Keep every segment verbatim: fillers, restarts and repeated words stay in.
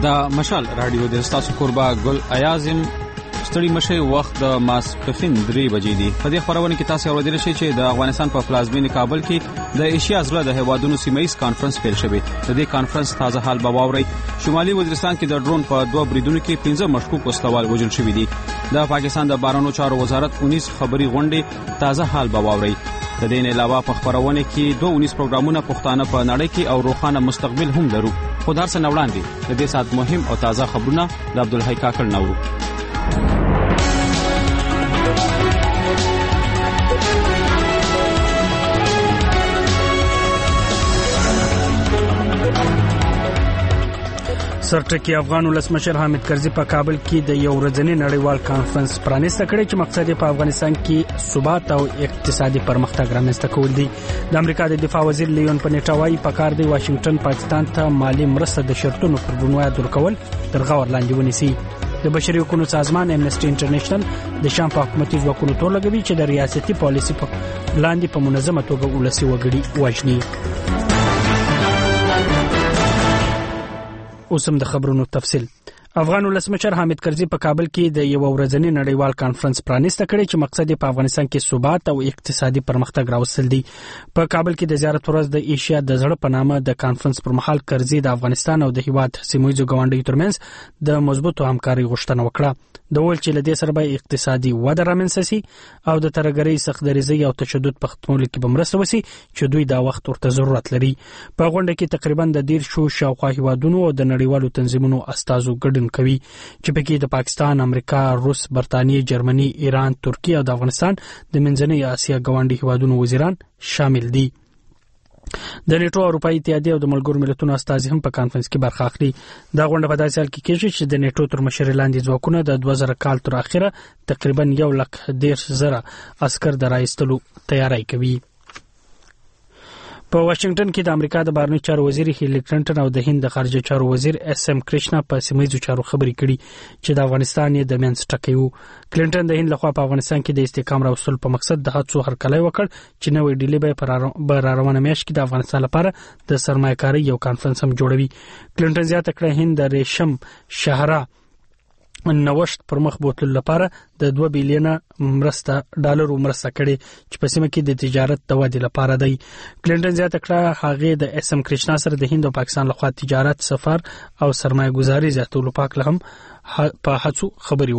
د مشال رادیو د تاسو قربا ګل ایازم ستړي مشه وخت د ماسپخین درې بجې دی. په دې خبرونه کې تاسو اوریدل شئ چې د افغانستان په پلازمینه کابل کې د ایشیا زړه د هیوادونو سیمایي کانفرنس پیل شوی. د دې کانفرنس تازه حال به واوري. شمالي وزیرستان کې د ډرون په دوه بریدونو کې پنځه مشکوک وسلوال وژل شوی دي. د پاکستان د بهرنیو چارو وزارت انیس خبري غونډه تازه حال به واوري. د دې نه علاوه په خبرونه کې دوه انیس پروګرامونه پښتانه په نړۍ کې او روښانه مستقبل هم لرو. خو درس نه وړاندې د دې سات مهم او تازه خبرونه د عبدالحی کاکړ نورو. سرټکی افغان ولسمشر حامد کرزي په کابل کې د یو ورځني نړیوال کانفرنس پرانیسته کړی چې مقصد یې په افغانستان کې ثبات او اقتصادي پرمختګ رامنځته کول دي. د امریکا د دفاع وزیر لیون پنیټا وايي پکار دی واشنگټن پاکستان ته مالی مرسته د شرطونو پر بنیاد ورکول تر غور لاندې ونیسي. د بشري حقوقو سازمان امنیسټي انټرنیشنل د شام په حکومتي ځواکونو تور لګوي چې د ریاستي پالیسي په لاندې په منظمه توګه ولسي وګړي وژني. اوسم د خبرونو تفصیل. افغان ولسمشر حامد کرزي په کابل کې د یو ورځني نړیوال کانفرنس پرانیسته کړی چې مقصد یې په افغانستان کې ثبات او اقتصادي پرمختګ راوستل دي. په کابل کې د زیارت ورځ د ایشیا د زړه په نامه د کانفرنس پر مهال کرزي د افغانستان او د هیواد سیمایي ګاونډیو ترمنځ د مضبوطو همکارۍ غوښتنه وکړه. د ول چې لدې سره به اقتصادي وده رامنځته شي او د ترګرۍ سختدریزي او تشدد په ختمولو کې به مرسته وشي چې دوی دا وخت ورته ضرورت لري. په غونډه کې تقریبا د ډیر شو شاوخوا هیوادونو او د نړیوالو تنظیمونو استازو ګډون کوي چې پکې د پاکستان، امریکا، روس، برتانیې، جرمني، ایران، ترکیه او د افغانستان د منځنۍ اسیا ګاونډي هیوادونو وزیران شامل دي. د نیټو اروپאי اتحادیه او د ملګرو ملتونو استازي هم په کانفرنس کې برخه اخلي. دا غونډه په داسې حال کې کېږي چې د نیټو تر مشرۍ لاندې ځواکونه د دوه زره کال تر اخره تقریبا یو لک دېرش زره عسكر د راایستلو تیاری کوي. په واشنگټن کې د امریکا د بهرنیو چارو وزیر هیلری کلینټن او د هند د خارجه چارو وزیر اس ام کرشنا په سیمایي چارو خبرې کړي چې د افغانستان یې د منځ ټکی وو. کلینټن د هند لخوا په افغانستان کې د استحکام راوستلو په مقصد د هڅو هرکلی وکړ چې نوې ډیلي به په راروانه میاشت کې د افغانستان لپاره د سرمایه‌کارۍ یو کانفرنس هم جوړوي. کلینټن زیاته کړه هند د ریشم شهره نوښت پر مخ بوتلو لپاره د دوه بیلیونه مرسته ډالرو مرسته کړي چې په سیمه کې د تجارت د ودې لپاره دی. کلینټن زیاته کړه هغه د اس ام کرشنا سره د هند او پاکستان لخوا تجارت، سفر او سرمایه گذاري زیاتولو په اړه هم په هڅو خبرې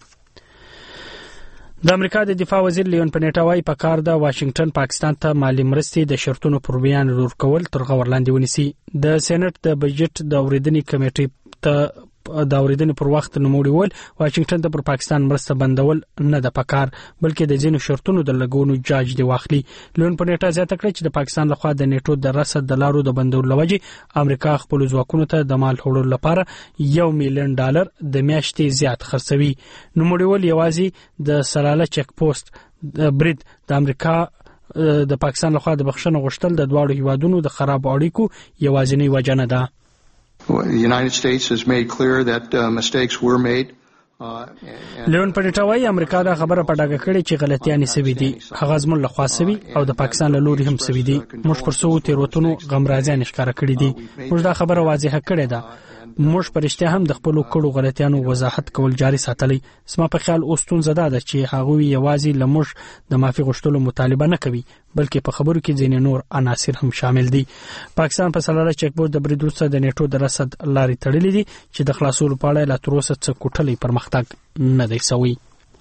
وکړي. د امریکا د دفاع وزیر لیون پنیټا وايي پکار د واشنگټن پاکستان ته مالی مرستې د شرطونو پر بیان ورکول تر غور لاندې ونیسي. د سېنات د بجټ د اوریدنې کمیټې ته د اوریدنې پر وخت نوموړي ول واشنگټن ته پر پاکستان مرسته بندول نه د پکار بلکې د ځینو شرطونو د لګونو جاج دی واخلي. لیون پنیټا زیاته کړه چې د پاکستان لخوا د نیټو د رسد د لارو د بندولو لوجې امریکا خپل ځواکونو ته د مال وړلو لپاره یو میلیون ډالر د میاشتې زیات خرڅوي. نوموړي ول یوازې د سلاله چک پوسټ برید د امریکا د پاکستان لخوا د بخښنې غوښتل د دواړو هیوادونو د خراب اړیکو یوازینی وجه نه ده. The United States has made clear that uh, mistakes were made. لیون پنیټا وايي امریکا دا خبره په ډاګه کړې چې غلطیاں سوي دي، هغه زموږ له خوا سوي او د پاکستان له لوري هم سوي دي. موږ پر څو تیروتنو غمرازیان ښکارا کړې دي. موږ دا خبره واضحه کړې ده. موږ پرشته هم د خپل کړو غلطیانو وضاحت کول جاري ساتلی. سم په خیال اوستون زده ده چې هغه یوازې لموږ د معافي غوښتلو مطالبه نه کوي بلکې په خبرو کې ځینې نور عناصر هم شامل دي. پاکستان په سلاله چک پوسټ د برید وروسته د نیټو د رسد لارې تړلې دي چې د خلاصولو په اړه لا تر اوسه څه کوټلې پرمختګ نه دی شوی.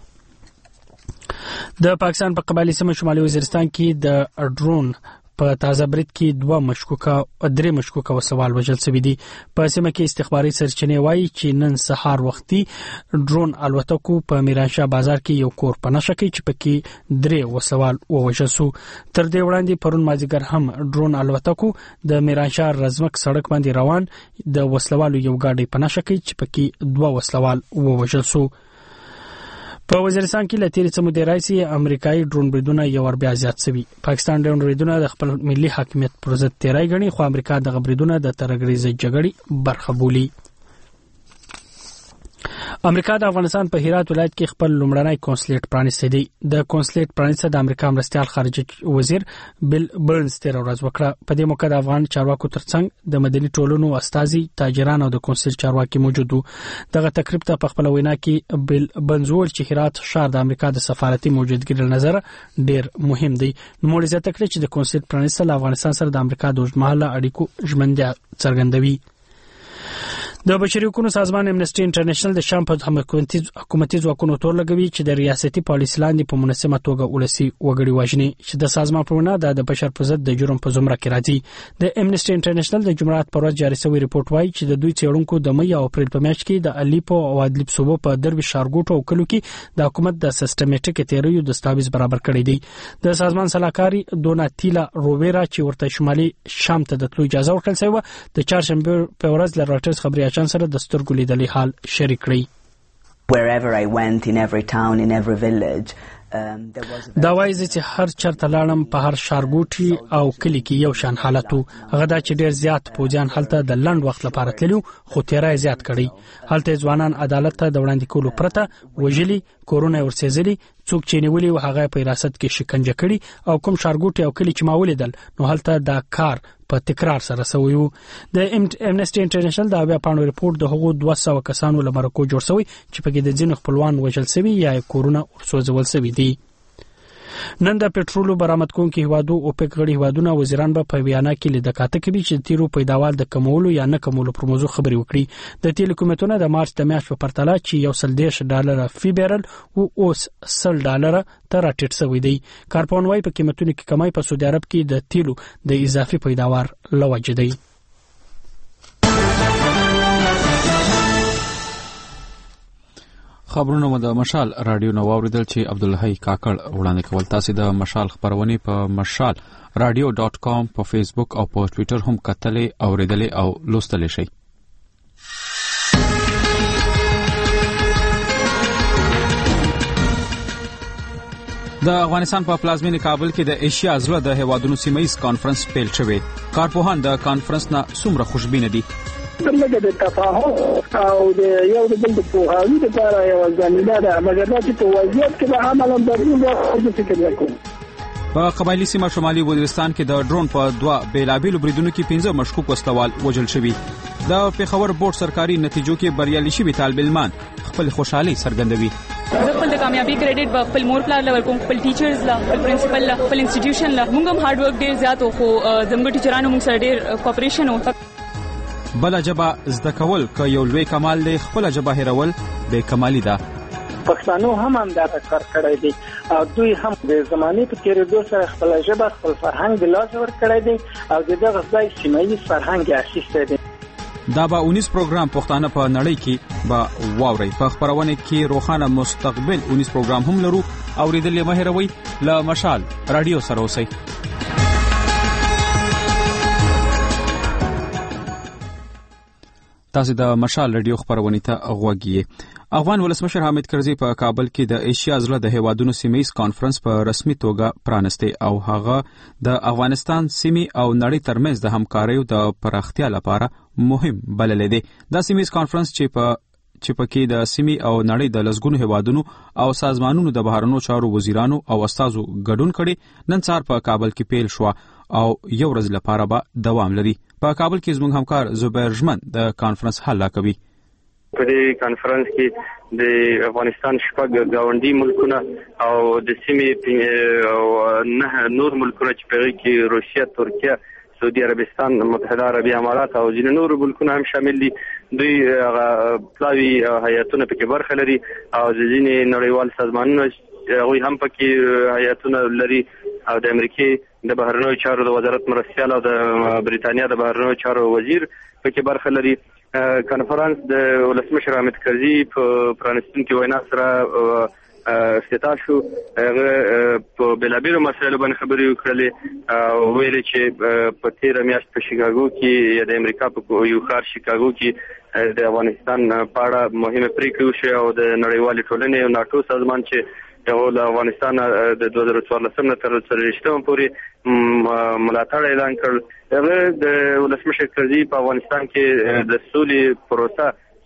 د پاکستان په قبایلی سیمه شمالي وزیرستان کې د ډرون په تازه برید کې دوه مشکوکه درې مشکوکه وسوال وژل شوي دي. په سیمه کې استخباري سرچینې وایي چې نن سهار وختي ډرون الوتکو په میرانشاه بازار کې یو کور په نښه کې چې پکې درې وسوال ووژل شو. تر دې وړاندې پرون مازیګر هم ډرون الوتکو د میرانشاه رزمک سړک باندې روان د وسلوالو یو ګاډی په نښه کې چې پکې دوه وسلوال ووژل شو. په وزیرستان کې لتیری څه مودې راځي امریکایي ډرون بریدونه یو ور بیا زیات شوي. پاکستان ډرون بریدونه د خپل ملي حاکمیت پر ضد تیرای غني خو امریکا د بریدونه د ترګریزي جګړې برخه بولي. امریکا د افغانستان په هرات ولایت کې خپل لومړنی کنسولیټ پرانیستی دی. د کنسولیټ پرانیسته د امریکا مرستیال خارجه وزیر بیل برنز تیر ورځ وکړه. په دې موقع د افغان چارواکو ترڅنګ د مدني ټولنو استازي، تاجران او د کنسولیټ چارواکي موجود وو. دغه تقریب ته په خپل وینا کې بیل برنز وویل چې هرات ښار د امریکا د سفارتي موجودګۍ له نظره ډیر مهم دی. نو موږ زیاته کړی چې د کنسولیټ پرانیسته له افغانستان سره د امریکا د اوږدمهاله اړیکو ژمنتیا څرګندوي. د بشري حقوقو سازمان امنیسټي انټرنیشنل د شام په حکومتي ځواکونو تور لګوي چې د ریاستي پالیسي لاندې په منظمه توګه ولسی وګړي وژني، چې د سازمان په وینا د بشر په ضد د جرم په زمره کې راځي. د امنیسټي انټرنیشنل د جمعرات پر ورځ جاری شوی ریپورت وایي چې د دوی څېړونکو د مې او اپریل په میاشت کې د الیپو او ادلب صوبو په دروي شارګوټو او کلو کې د حکومت د سیستماتیک تیریو د ستاویز برابر کړی دی. د سازمان سلاکاري دوناتیلا روویرا چې ورته شمالي شام ته د تلو اجازه ورکړل شوی و، د چهارشنبه په ورځ له راټرز خبري اجانس سره د سترګو لیدلې حال شریک کړی. Wherever I went, in every town, in every village, دا وایي چې هر چرته لاړم په هر ښارګوټي او کلی کې یو شان حالت وو. هغه دا چې ډیر زیات پوجان هلته د لنډ وخت لپاره تللو، خو تیرای زیات کړی. هلته ځوانان عدالت ته د وړاندې کولو پرته وژلي، کورونه ورسېزلي، څوک چې نیولي و هغه په حراست کې شکنجه کړي، او کوم ښارګوټي او کلی چې ما ولیدل نو هلته دا کار په تکرار سره شوی وو. د امنیسټي انټرنیشنل د اویا پاڼو ریپورت د هغو دوه سوه کسانو له مرکو جوړ شوی چې پکې د ځینو خپلوان وژل شوي یا کورونه ورسوځول شوي دي. نن د پټرولو برآمد کوونکو هیوادو اوپک غړي هیوادونه وزیران به په ویانا کې لیدکاته کوي چې تیرو پیداوار د کمولو یا نه کمولو پر موضوع خبري وکړي. د تیل حکومتونو د مارچ د میاشتې په پرتله چې یو سل دیرش ډالر فی بیرل او اوس سل ډالر ته راټیټ شوی دی. کارپون وايي په قیمتونو کې کمای په سعودي عرب کې د تیلو د اضافي پیداوار لوجه دی. خبرونه مو د مشال رادیو نو اوریدل چې عبدالحی کاکړ وړاندې کول. تاسو د مشال خبرونه په مشال رادیو ډاٹ کام په فیسبوک او په ټوئیټر هم کتلې اوریدلې او لوستلې شئ. د افغانستان په پلازمینه کابل کې د ایشیا زړه د هیوادونو سیمایي کانفرنس پیل شوی. کارپوهان د کانفرنس نه څومره خوشبینه دي؟ دغه د تفاهم او د یو د بل د پوهاوي لپاره یو ځانګړی ده، مګر دا چې په وضعیت کې به عملاً بدلون راځي فکر وکړو. په قبایلی سیمه شمالي وزیرستان کې د ډرون په دوه بیلابیلو بریدونو کې پنځه مشکوک وسلوال وژل شوي. د پیښور بورډ سرکاري نتیجو کې بریالي شوي طالب علمان خپل خوشحالي څرګندوي. زه خپل د کامیابی کریډټ په خپل مور پلار لور کوم، خپل ټیچرز لا، خپل پرنسپل لا، خپل انسټیټیوشن لا. موږ هم هارډ ورک ډیر زیات او خو زموږ ټیچرانو موږ سره ډیر کوپریشن وکړ. بل جبا زده کول که یو لوی کمال دی، خپل جبا هیرول به کمالی ده. پښتنو هم هم دا کار کړی دی او دوی هم د زمانه په تیریدو سره خپل ژبه، خپل فرهنګ د لاس ور کړی دی او دغه ځای سیمایي فرهنګ اخیستی دی. دا به اونیس پروګرام پښتانه په نړۍ کې به واوري. په خبرونه کې روخانه مستقبل اونیس پروګرام هم لرو. اوریدل مه هېروئ. له مشال رادیو سره اوسئ. تاسو د مشال رادیو خبرونه ته غوږی. افغان ولسمشر حامد کرزي په کابل کې د ایشیا زړه د هیوادونو سیمایي کانفرنس په رسمي توګه پرانسته او هغه د افغانستان سیمې او نړۍ ترمنځ د همکاریو د پراختیا لپاره مهم بللی دی. دا سیمایي کانفرنس چې په چې پکې د سیمې او نړۍ د لسګونو هیوادونو او سازمانونو د بهرنیو چارو وزیرانو او استادو ګډون کړي، نن سهار په کابل کې پیل شو او یو ورځ لپاره به دوام لري. په کابل کې زموږ همکار زبیر ژمن د کانفرنس حل کوي. په دې کانفرنس کې د افغانستان شپږ ګاونډي ملکونه او د سیمې او نه نور ملکونه چې په کې روسیه، ترکیه، سعودي عربستان، متحده عربي امارات او ځینې نور ملکونه هم شامل دي. دوی پلاوي هیئتونه پکې برخه لري او ځینې نړیوال سازمانونه هغوی هم پکې هیئتونه لري او د امریکې د بهرنیو چارو د وزارت مرستیال او د بریتانیا د بهرنیو چارو وزیر پکې برخه لري. کانفرنس د ولسمشر حامد کرزي په پرانستونکي وینا سره افتتاح شو. هغه په بېلابېلو مسایلو باندې خبرې وکړلې او ویلې چې په تېره میاشت په شیکاګو کې یا د امریکا په یو ښار شیکاګو کې د افغانستان په اړه مهمه پرېکړه وشوه او د نړیوالې ټولنې او ناټو سازمان چې هغه د افغانستان د دوه زره څوارلسم نه تر څلوېښتم پورې ملاتړ اعلان کړ. هغه د ولسمشر کرزي په افغانستان کې د سولې پروسه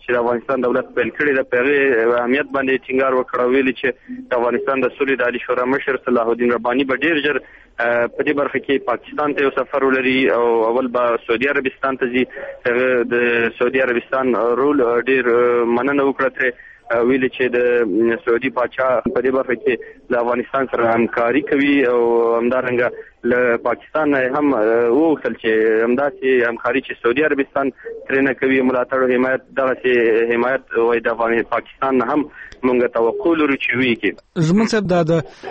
چې د افغانستان دولت پیل کړی د پیغه اهمیت باندې ټینګار وکړ ویلي چې د افغانستان د سولې د عالی شورا مشر صلاح الدین رباني به ډیر ژر په دې برخه کې پاکستان ته یو سفر ولري او اول به سعودي عربستان ته ځي. د سعودي عربستان رول ډیر مننه وکړه ویلي چې د سعودي پاچا په دې برخه کې د افغانستان سره همکاري کوي او همدارنګه له پاکستان هم وغوښتل چې همداسې همکاري چې سعودي عربستان ترې نه کوي ملاتړ او حمایت دغسې حمایت وایي د پاکستان نه هم مونږ توقع لرو چې وکړي. ژمن صاحب دا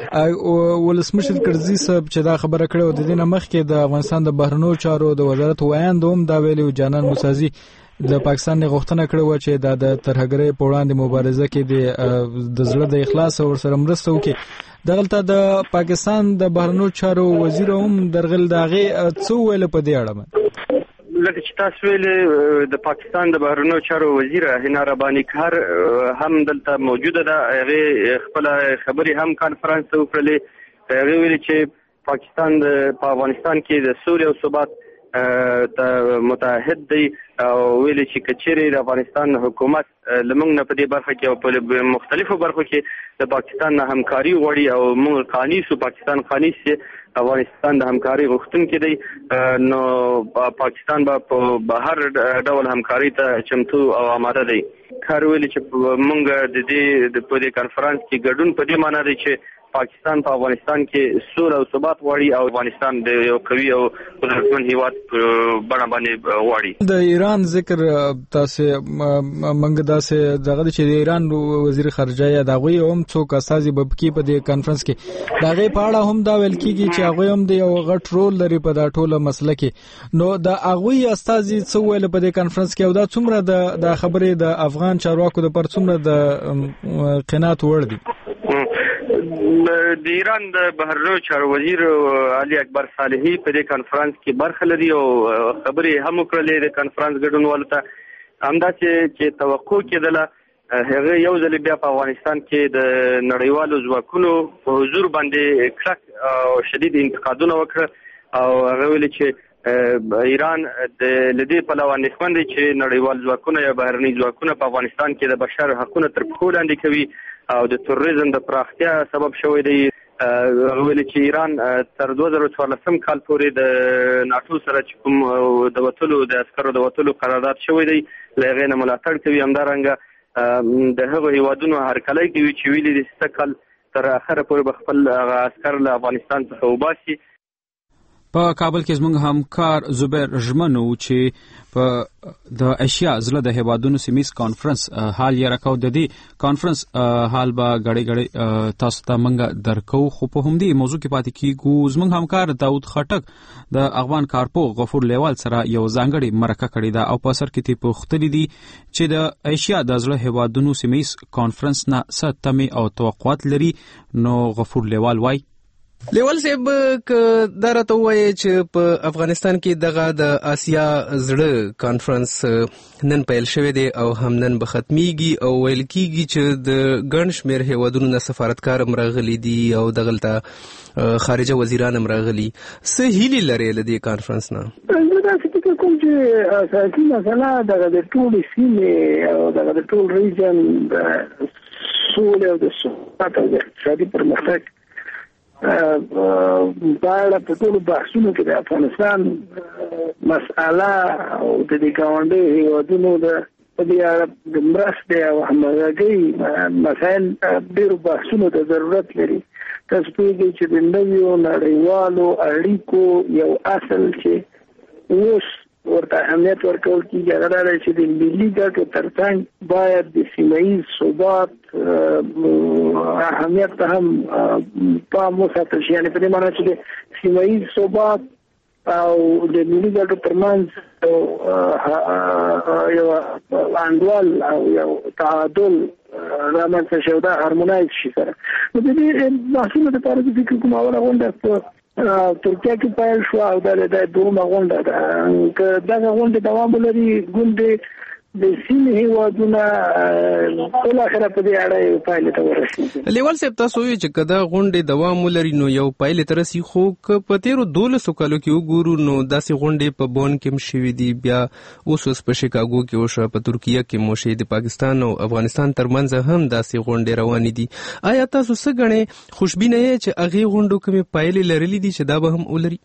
د ولسمشر کرزي صاحب چې دا خبره کړې و د دې نه مخکې د افغانستان د بهرنیو چارو د وزارت وایند هم دا ویلي و جانان موسازي د پاکستان نه غوښتنه کړې و چې دا د ترهګرۍ په وړاندې مبارزه کې د زړه د اخلاص او سره مرسته وکړي. دغلته د پاکستان د بهرنیو چارو وزیر هم درغل داغه څو ویل په دې اړه لکه چې تاسو ویل د پاکستان د بهرنیو چارو وزیر حنا رباني کار هم دلته موجوده ده. هغه خپل خبري هم کانفرنس ته وکړلې. هغه ویل چې پاکستان په افغانستان کې د سولې او ثبات ته متحد دی او ویل چې کچېری د افغانستان حکومت لمنګ نه په دې برخه کې او په مختلفو برخو کې د پاکستان نه همکاري غواړي او موږ قانوني سو پاکستان قانوني سي افغانستان د همکاري غوښتونکي دی نو پاکستان به په بهر ډول همکاري ته چمتو او آماده دی. کار ویل چې موږ د دې د په دې کانفرنس کې ګډون په دې معنی دی چې پاکستان په افغانستان کې سوله او ثبات غواړي او افغانستان د یو قوي او قدرتمن هیواد بڼه باندې غواړي. د ایران ذکر تاسو منګ داسې دغه چې د ایران وزیر خارجه یا دغه هم څوک اساسي ببکی په دې کانفرنس کې دغه په اړه هم دا ویل کیږي چې هغه هم د یو غټ رول لري په دا ټوله مسله کې. نو د هغه اساسي څو ویل په دې کانفرنس کې او دا څومره د خبرې د افغان چارواکو د پر څومره د قناعت وړ دي. د ایران د بهرنیو چارو وزیر علي اکبر صالحي په دې کانفرنس کې برخه لري او خبرې هم وکړلې د کانفرنس ګډونوالو ته. همداسې چې توقع کېدله هغه یو ځل بیا په افغانستان کې د نړیوالو ځواکونو په حضور باندې کلک او شدید انتقادونه وکړه او هغه ویلي چې ایران د لدې په لور اندېښمن دی چې نړیوال ځواکونه یا بهرني ځواکونه په افغانستان کې د بشر حقوقو تر پښو لاندې کوي او د تروریزم د پراختیا سبب شوی دی. ویل چې ایران تر دوه زره څوارلسم کال پورې د ناتو سره چې کوم د وټلو د عسکرو د وټلو قرارداد شوی دی لغې نه ملاتړ کوي. همدارنګه د هغو هیوادونو هرکلی کوي چې ویلي د سته کال تر اخره پورې به خپل عسکر له افغانستان څخه وباسي. په کابل کې زموږ همکار زبیر ژمنو چې په د اشیا زله د هیوادونو سیمیز کانفرنس حال یې راکاو. د دې کانفرنس حال به غړي غړي تاسو ته منګه درکو خو په همدې موضوع کې پاتې کیږو. زموږ همکار داود خټک د افغان کارپو غفور لیوال سره یو ځانګړي مرکه کړې ده او په اثر کې ته پوښتنې دي چې د اشیا د زله هیوادونو سیمیز کانفرنس نه څه تمې او توقعات لري. نو غفور لیوال وای لیوال صاحب ک دا راته وایي چې په افغانستان کې دغه د آسیا زړه کانفرنس نن پیل شوی دی او هم نن به ختميږي او ویل کیږي چې د ګڼ شمېر هیوادونو نه سفارتکار مرغلي دي او دغلته خارجه وزیران مرغلي. څه هیلې لري له دې کانفرنس نه؟ دا چې کوم چې اساسي مسله دغه د ټول سیمې او دغه د ټول ریجن د سولې او د ثبات او د اقتصادي پرمختګ باید په ټول بحثونو کې د افغانستان مسأله او د دې ګاونډي هیوادونو د په دې اړه د مرستې او همغږۍ مسایل ډېرو بحثونو ته ضرورت لري. تاسو پوهیږئ چې د نویو نړیوالو اړیکو یو اصل چې اوس ورته اهمیت ورکول کېږي هغه دا دی چې د ملي ګټو ترڅنګ باید د سیمه ییز ثبات اهمیت ته هم پام وساتل شي. یعنې په دې معنی چې د سیمه ییز ثبات او د ملي ګټو ترمنځ یو انډول او یو تعادل رامنځته شي او دا هارمونایز شي سره. نو د دې بحثونو لپاره د فکر کوم اوله غونډه په ترکیه کې پیل شو او دا د دوه غونډه ده. که دا غونډه دوام ولري ګوندې د سیمې هیوادونه ټول اخره په دې اړه یو پایله ته ورسېږي. لیوال صاحب تاسو وایي چې کدا غونډې دوام ولري نو یو پایله تر رسي خو په تیرو دولسو کالو کې وګورو نو داسې غونډې په بون کې مشوي دي بیا اوس اوس په شیکاګو کې وشو په ترکیه کې موشي د پاکستان او افغانستان ترمنځ هم داسې غونډې روانې دي. آیا تاسو څه غنئ خوشبینه یې چې هغه غونډو کومې پایلې لرلې دي چې دا به هم ولري؟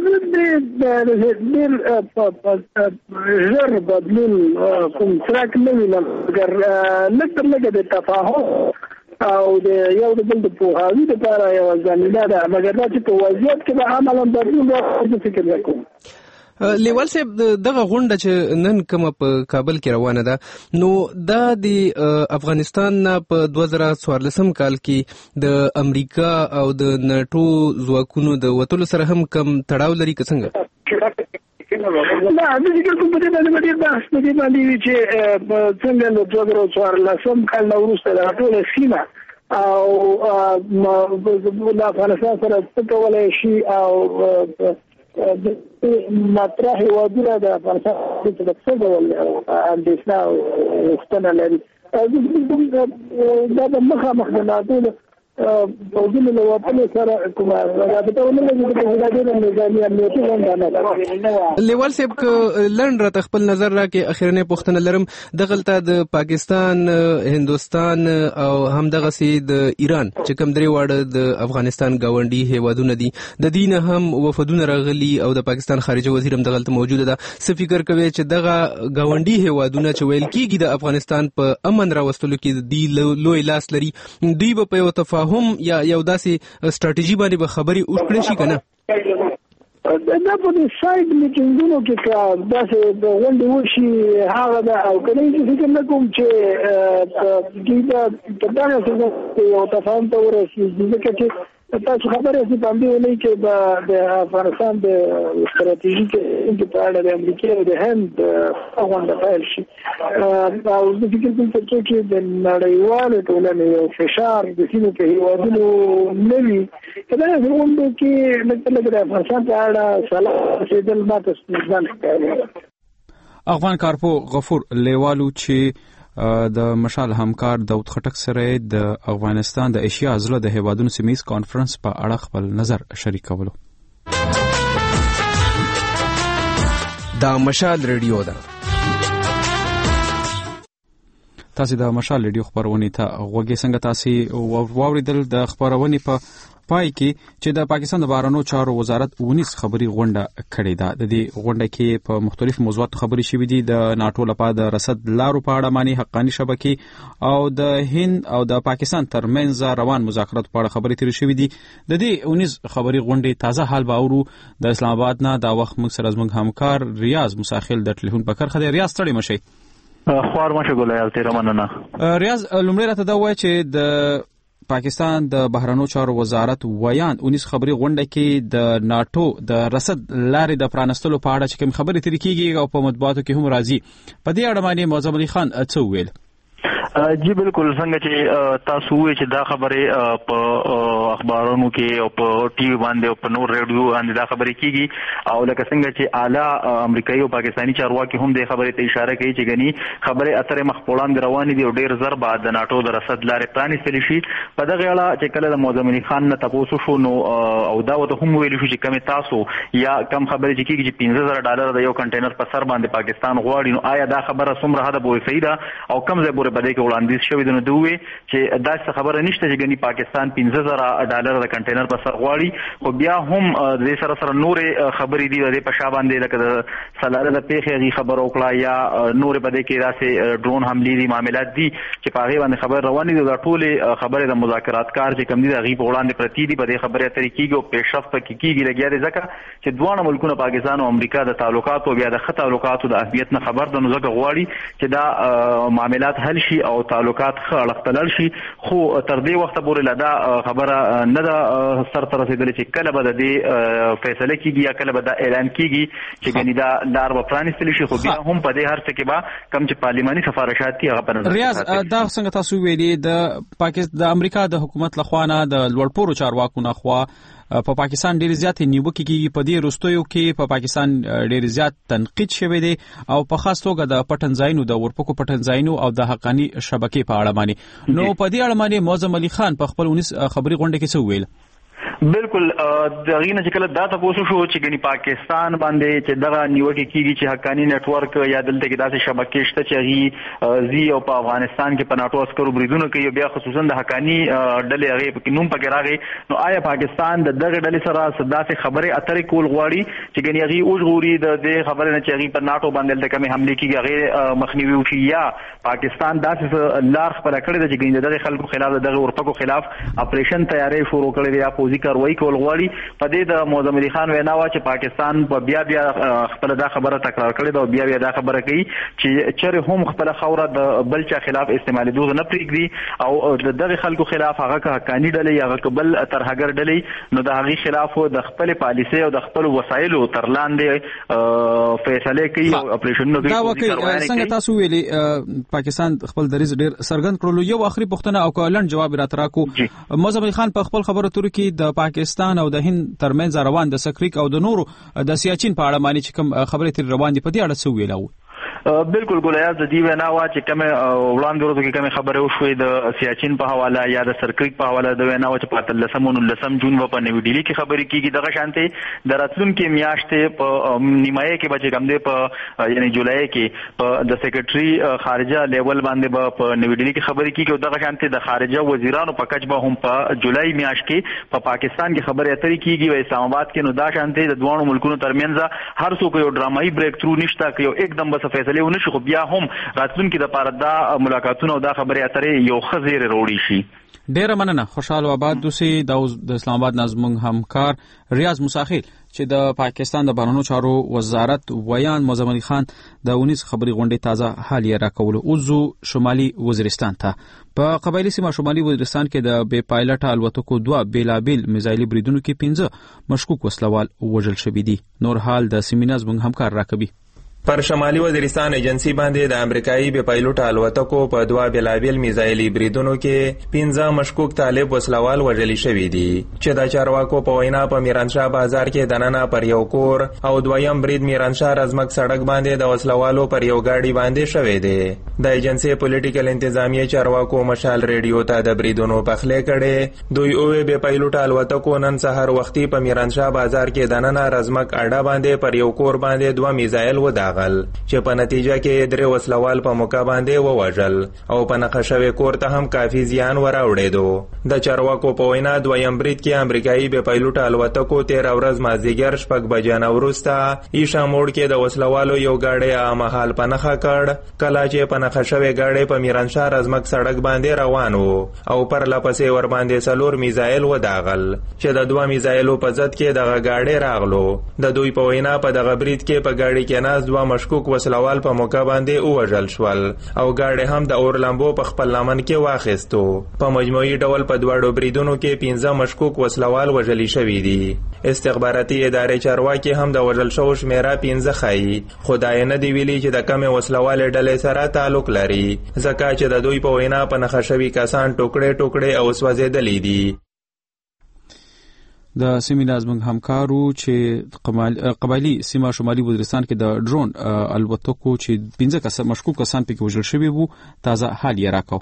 ډېر ژر بدلون کوم څرک نه وینم مګر لږ تر لږه د تفاهم او د یو د بل د پوهاوي لپاره یوه زمینه ده مګر دا چې په وضعیت کې به عملا بدلون راځي فکر نه کوم. لیوال صاحب دغه غونډه چې نن کومه په کابل کې روانه ده نو دا د افغانستان نه په دوه زره څوارلسم کال کې د امریکا او د ناټو ځواکونو د وتلو سره هم کم تړاو لري که څنګه؟ نه د فکر کوم په دې باندې ډېر بحث په دې باندې وي چې څنګه له دوه زره څوارلسم کال نه وروسته دا ټوله سیمه او د افغانستان سره څه کولی شي او مطرح هیوادونه د افغانستان د څه ډول اندېښنه او غوښتنه لري. دا د مخامخ د ناټو پوځونو له وطن سره کومه رابطه ونه لري چې دا ډېره نظامي امنیتي غونډه نه ده. لیوال صاحب که لنډ راته خپل نظر راکړې اخرنۍ پوښتنه لرم دغلته د پاکستان هندوستان او همدغسې د ایران چې کوم درې واړه د افغانستان ګاونډي هیوادونه دي د دې نه هم وفدونه راغلي او د پاکستان خارجه وزیر هم دغلته موجوده ده. څه فکر کوي چې دغه ګاونډي هیوادونه چې ویل کېږي د افغانستان په امن راوستلو کې دوی لوی لاس لري دوی به په یو تفاهم هم یا یو داسې ستراتیژي باندې به خبرې وکړي شي که نه؟ دا په دې سایډ میټینګونو کې که داسې غونډې وشي هغه ده او که نه چې فکر نه کوم چې دوی به په دغه یو تفاهم ته ورسېږي ځکه چې تاسو خبرې چې په همدې اونۍ کې د افغانستان د ستراتیژیک په اړه د امریکا او د هند غونډه پیل شي او زه فکر کوم تر څو چې د نړیوالې ټولنې یو فشار د سیمې په هیوادونو نه وي که دا غونډو کې لږ لږ د افغانستان په اړه سلا رسېدل ماته ستونزمن ښکاري. افغان کارپو غفور لیوالو چې د مشال همکار داود خټک سره د افغانستان د ایشیا زړه د هیوادونو سیمیز کانفرنس په اړه خپل نظر شریکولو. دا مشال ریډیو ده. تاسو د مشال ریډیو خبرونه ته غوږی څنګه تاسو واوریدل د خبرونه په پای کې چې د پاکستان د بهرنیو چارو وزارت اونیس خبري غونډه کړې ده. د دې غونډه کې په مختلفو موضوعاتو خبري شوې دي د ناټو لپاره د رسد لارو په اړه معنی حقاني شبکې او د هند او د پاکستان ترمنځ روان مذاکرات په اړه خبري تیر شوې دي. د دې اونیس خبري غونډې تازه حال به اورو د اسلام آباد نه دا وخت موږ سره زموږ همکار ریاض مساخیل د ټلیفون په کرخه دی. ریاض ستړي مشي خوار مشه ګولایل تیر مننه. ریاض لومړی راته دا وایي چې د پاکستان د بهرنیو چارو وزارت ویان اونیس خبري غونډه کې د ناټو د رسد لارې د پرانستلو په اړه چې کوم خبرې ترې کېږي او په مطبوعاتو کې هم راځي په دې اړه باندې معظم علي خان څه ویل؟ جی بالکل څنګه چې تاسو وایي چې دا خبره په اخبارونو کې او په ټي وي باندې او په نور ریډیو باندې دا خبرې کیږي او لکه څنګه چې اعلی امریکایي او پاکستاني چارواکي هم د خبرې ته اشاره کوي چې غني خبره اترې مخ پوړاند روانې دي او ډیر زر بعد د ناټو د رسد لارې پرانیستل شي. په دغه اړه چې کله د معظم علي خان نه تاسو شو نو او دا وته هم ویل شو چې کم تاسو یا کم خبرې چې کیږي چې پنځه زره ډالر د یو کنټینر په سر باندې پاکستان غواړي نو آیا دا خبره څومره حد پورې صحیح ده او کم ځای پورې بده کې وړاندیز شوی دی؟ نو دوی چې دا څه خبره نشته چې غني پاکستان پنځه زره ډالر د کنټینر په سر غواړي خو بیا هم د سره سره نورې خبرې دي د په شا باندې لکه د سلاله د پیښې خبر او کړه یا نورې بده کې داسې ډرون حملې دي معاملات دي چې په هغه باندې خبر روانې دي. دا ټول خبره د مذاکرات کار چې کم دي د غیب وړاندې پرتی دي په دې خبره طریقې او پیشرفت کې کیږي لګیا دي ځکه چې دوه ملکونه پاکستان او امریکا د تعلقات او بیا د خط تعلقاتو د اهمیت نه خبر د نو ځکه غواړي چې دا معاملات حل شي او تعلقات خلختلل شي. خو تر دې وخت پورې لدا خبره نه ده سر تر رسیدلې چې کله به د دې فیصله کیږي یا کله به دا اعلان کیږي چې غنی دا لار به پرانیستل شي. خو بیا هم په دې هر څه کې به کم چې پارلماني سفارشات کې هغه په ریاض دا څنګه تاسو ویلي د پاکستان د امریکا د حکومت لخوا نه د لوړپوړو چارواکو نه خوا په پاکستان ډېر زیات نیوکې کیږي. په دې وروستیو کې په پاکستان ډېر زیات تنقید شوی دی او په خاص توګه د پټنځایونو د ورپکو پټنځایونو او د حقانی شبکې په اړه باندې. نو په دې اړه باندې معظم علي خان په خپل ونیس خبري غونډه کې څه وویل؟ بالکل د غینه چې کله دا تاسو شو چې ګني پاکستان باندې چې دغه نیوکه کیږي چې حقانی نت ورک یا دلته کې داسې شبکې شته چې هغه زی او په افغانستان کې په ناتو عسکرو بریدونو کوي بیا خصوصا د حقانی ډلې هغه په نوم پکې راغی. نو آیا پاکستان د دغه ډلې سره داسې خبره اترې کول غواړي چې ګني هغه اوجغوري د دې خبره نه چې هغه په ناتو باندې د کومې حمله کیږي هغه مخنیوي وکړي یا پاکستان داسې لار خپل کړی د چې ګني دغه خلکو خلاف دغه ورپکو خلاف اپریشن تیارې شروع کړی دی یا پوزي کاروایی کول غواړي. په دې د معظم علي خان وینا وا چې پاکستان په بیا بیا خپل دا خبره تکرار کړې ده او بیا بیا دا خبره کوي چې چېرې هم خپل خوره د بل چا خلاف استعمالي دوه نه پریږدي او د دغه خلکو خلاف هغه حقانی ډلې یا قبل ترهګر ډلې نو د هغه خلاف د خپل پالیسي او د خپل وسایلو تر لاندې فیصله کوي او اپریشن نو دا وکړي. څنګه تاسو ویلي پاکستان خپل دریځ ډېر څرګند کړلو. یو اخري پوښتنه او کولن جواب را تراکو. معظم علي خان په خپل خبرو تر کې د پاکستان او د هند ترمنځ روان د سکریک او د نورو د سیاچین په اړه باندې چې کوم خبرې تر روان دي په دې اړه څه ویلو؟ بالکل ګولیا د دې وینا وا چې کوم وړاندې ورته کې کوم خبره وشوي د سیاچین په حواله یا د سرکریک په حواله د وینا وا چې په اتلسم او نولسم جون په نیو ډیلی کې خبرې کیږي. دغه شانته د راتلونکو میاشتې په نیمایي کې بچ کم دی په یعنی جولای کې په د سیکریټري خارجه لیول باندې په نیو ډیلی کې خبرې کیږي او دغه شانته د خارجه وزیرانو په کچ به هم په جولای میاشت کې په پاکستان کې خبرې اترې کیږي او اسلام آباد کې نو دا شانته د دوه ملکونو ترمنځ هر څوک یو ډرامایي بریک تھرو نشته کې یو एकदम بس فیصله ونه شو بیا هم راتلونکي د پاره دا ملاقاتونه او دا خبرې اترې یو خزیر وروړي شي. ډیره مننه. خوشاله آباد دوسی د اسلام آباد نظم همکار ریاض مساخیل چې د پاکستان د بهرنیو چارو وزارت ویان معظم علي خان د ونیس خبري غونډې تازه حال یې راکول. اوزو شمالي وزیرستان ته په قبایلی سیمه شمالي وزیرستان کې د بې پایلټه الوتکو دوه بیلابیل میزایلي بریدونو کې پنځه مشکوک وسلوال وژل شوي دي. نور حال د سیمې نظم همکار راکوي. پر شمالي وزیرستان ایجنسی باندې د امریکایي بې پایلوټه الوتکو په دوه بیلابیل میزایلي بریدونو کې پنځه مشکوک طالب وسلوال وژل شوي دي چې د چارواکو په وینا په میرانشاه بازار کې دننه پر یو کور او دویم برید میرانشاه رزمک سړک باندې د وسلوالو پر یو گاډي باندې شوی دی. د ایجنسی پولیټیکل انتظامیه چارواکو مشال ریډیو ته د بریدونو پخلې کړي. دوی اوه بې پایلوټه الوتکو نن سحر وختي په میرانشاه بازار کې دننه رزمک اډه باندې پر یو کور باندې دوه میزایل ودا چې په نتیجه کې درې وسلوال په موقع باندې ووژل او په نقشوي کور ته هم کافي زیان وراوړېدو. د چارواکو په وینا دویم برید کې امریکایي بې پایلوټه الوتکو تېره ورځ مازدیګر شپږ بجې نه وروسته ایشا موډ کې د وسلوالو یو ګاډی عامحال په نښه کړ کله چې په نقشوي ګاډی په میرانشاه رزمک سړک باندې روان و او پرله پسې ور باندې څلور میزایل وداغل چې د دوه میزایلو په ضد کې دغه ګاډی راغلو. د دوی په وینا په دغه برید کې په ګاډي کې ناست دوه مشکوک وسلوال په موقع باندې ووژل شول او ګاډی هم د اور لمبو په خپل لمن کې واخیستو. په مجموعي ډول په دواړو بریدونو کې پنځه مشکوک وسلوال وژل شوي دي. استخباراتي ادارې چارواکي هم د وژل شوو شمیره پنځه ښیي خو دا یې نه دي ویلي چې د کمې وسلوالې ډلې سره تعلق لري ځکه چې د دوی په وینا په نښه شوي کسان ټوکړې ټوکړې او سوځېدلي دي. د سیمې نظم همکارو چې قبایلی سیمه شمالي وزیرستان کې د ډرون الوتکو چې پنځه کس مشکوک کسان پکې وژل شوي وو تازه حال یې راکاو.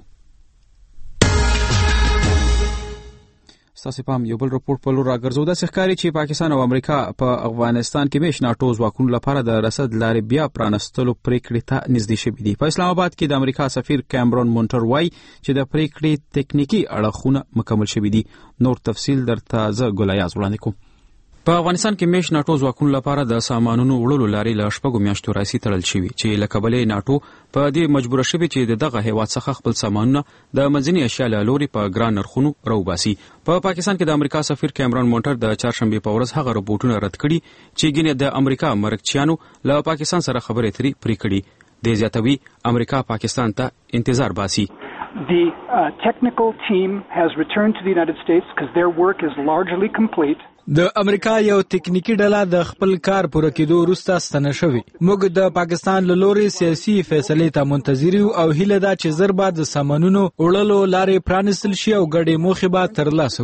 ستاسو پام یو بل رپورټ په لور راګرځو. د ښکاری چې پاکستان او امریکا په افغانستان کې مېش ناټو ځواکونو لپاره د رسد لارې بیا پرانستلو پریکړې ته نږدې شوي دي. په اسلام آباد کې د امریکا سفیر کیمرون مونټر وایي چې د پریکړې تکنیکی اړخونه مکمل شوي دي. نور تفصیل درته زه ګلایاز وړاندې کوم. په افغانستان کې مېش ناټو ځواکونو لپاره د سامانونو وړلو لارې له شپږو میاشتو راهیسې تړل شوي چې له کبله ناټو په دې مجبوره شوي چې دغه هیواد څخه خپل سامانونه د منځني اشیا له لوري په ګران نرخونو راوباسي. په پاکستان کې د امریکا سفیر کیمرون مونټر د چهارشنبه په ورځ هغه رپورټونه رد کړي چې ګینه د امریکا مرکچیانو له پاکستان سره خبرې اترې پرې کړي. د زیاتوي امریکا پاکستان ته انتظار باسي. The uh, technical team has returned to the United States because their work is largely complete. د امریکا یو تکنیکی ډله د خپل کار پوره کېدو وروسته ستنه شوې. موږ د پاکستان له لوري سیاسي فیصلې ته منتظر یو او هیله ده چې زر بعد د سامانونو وړلو لارې پرانستل شي او ګډې موخې به ترلاسه کړو.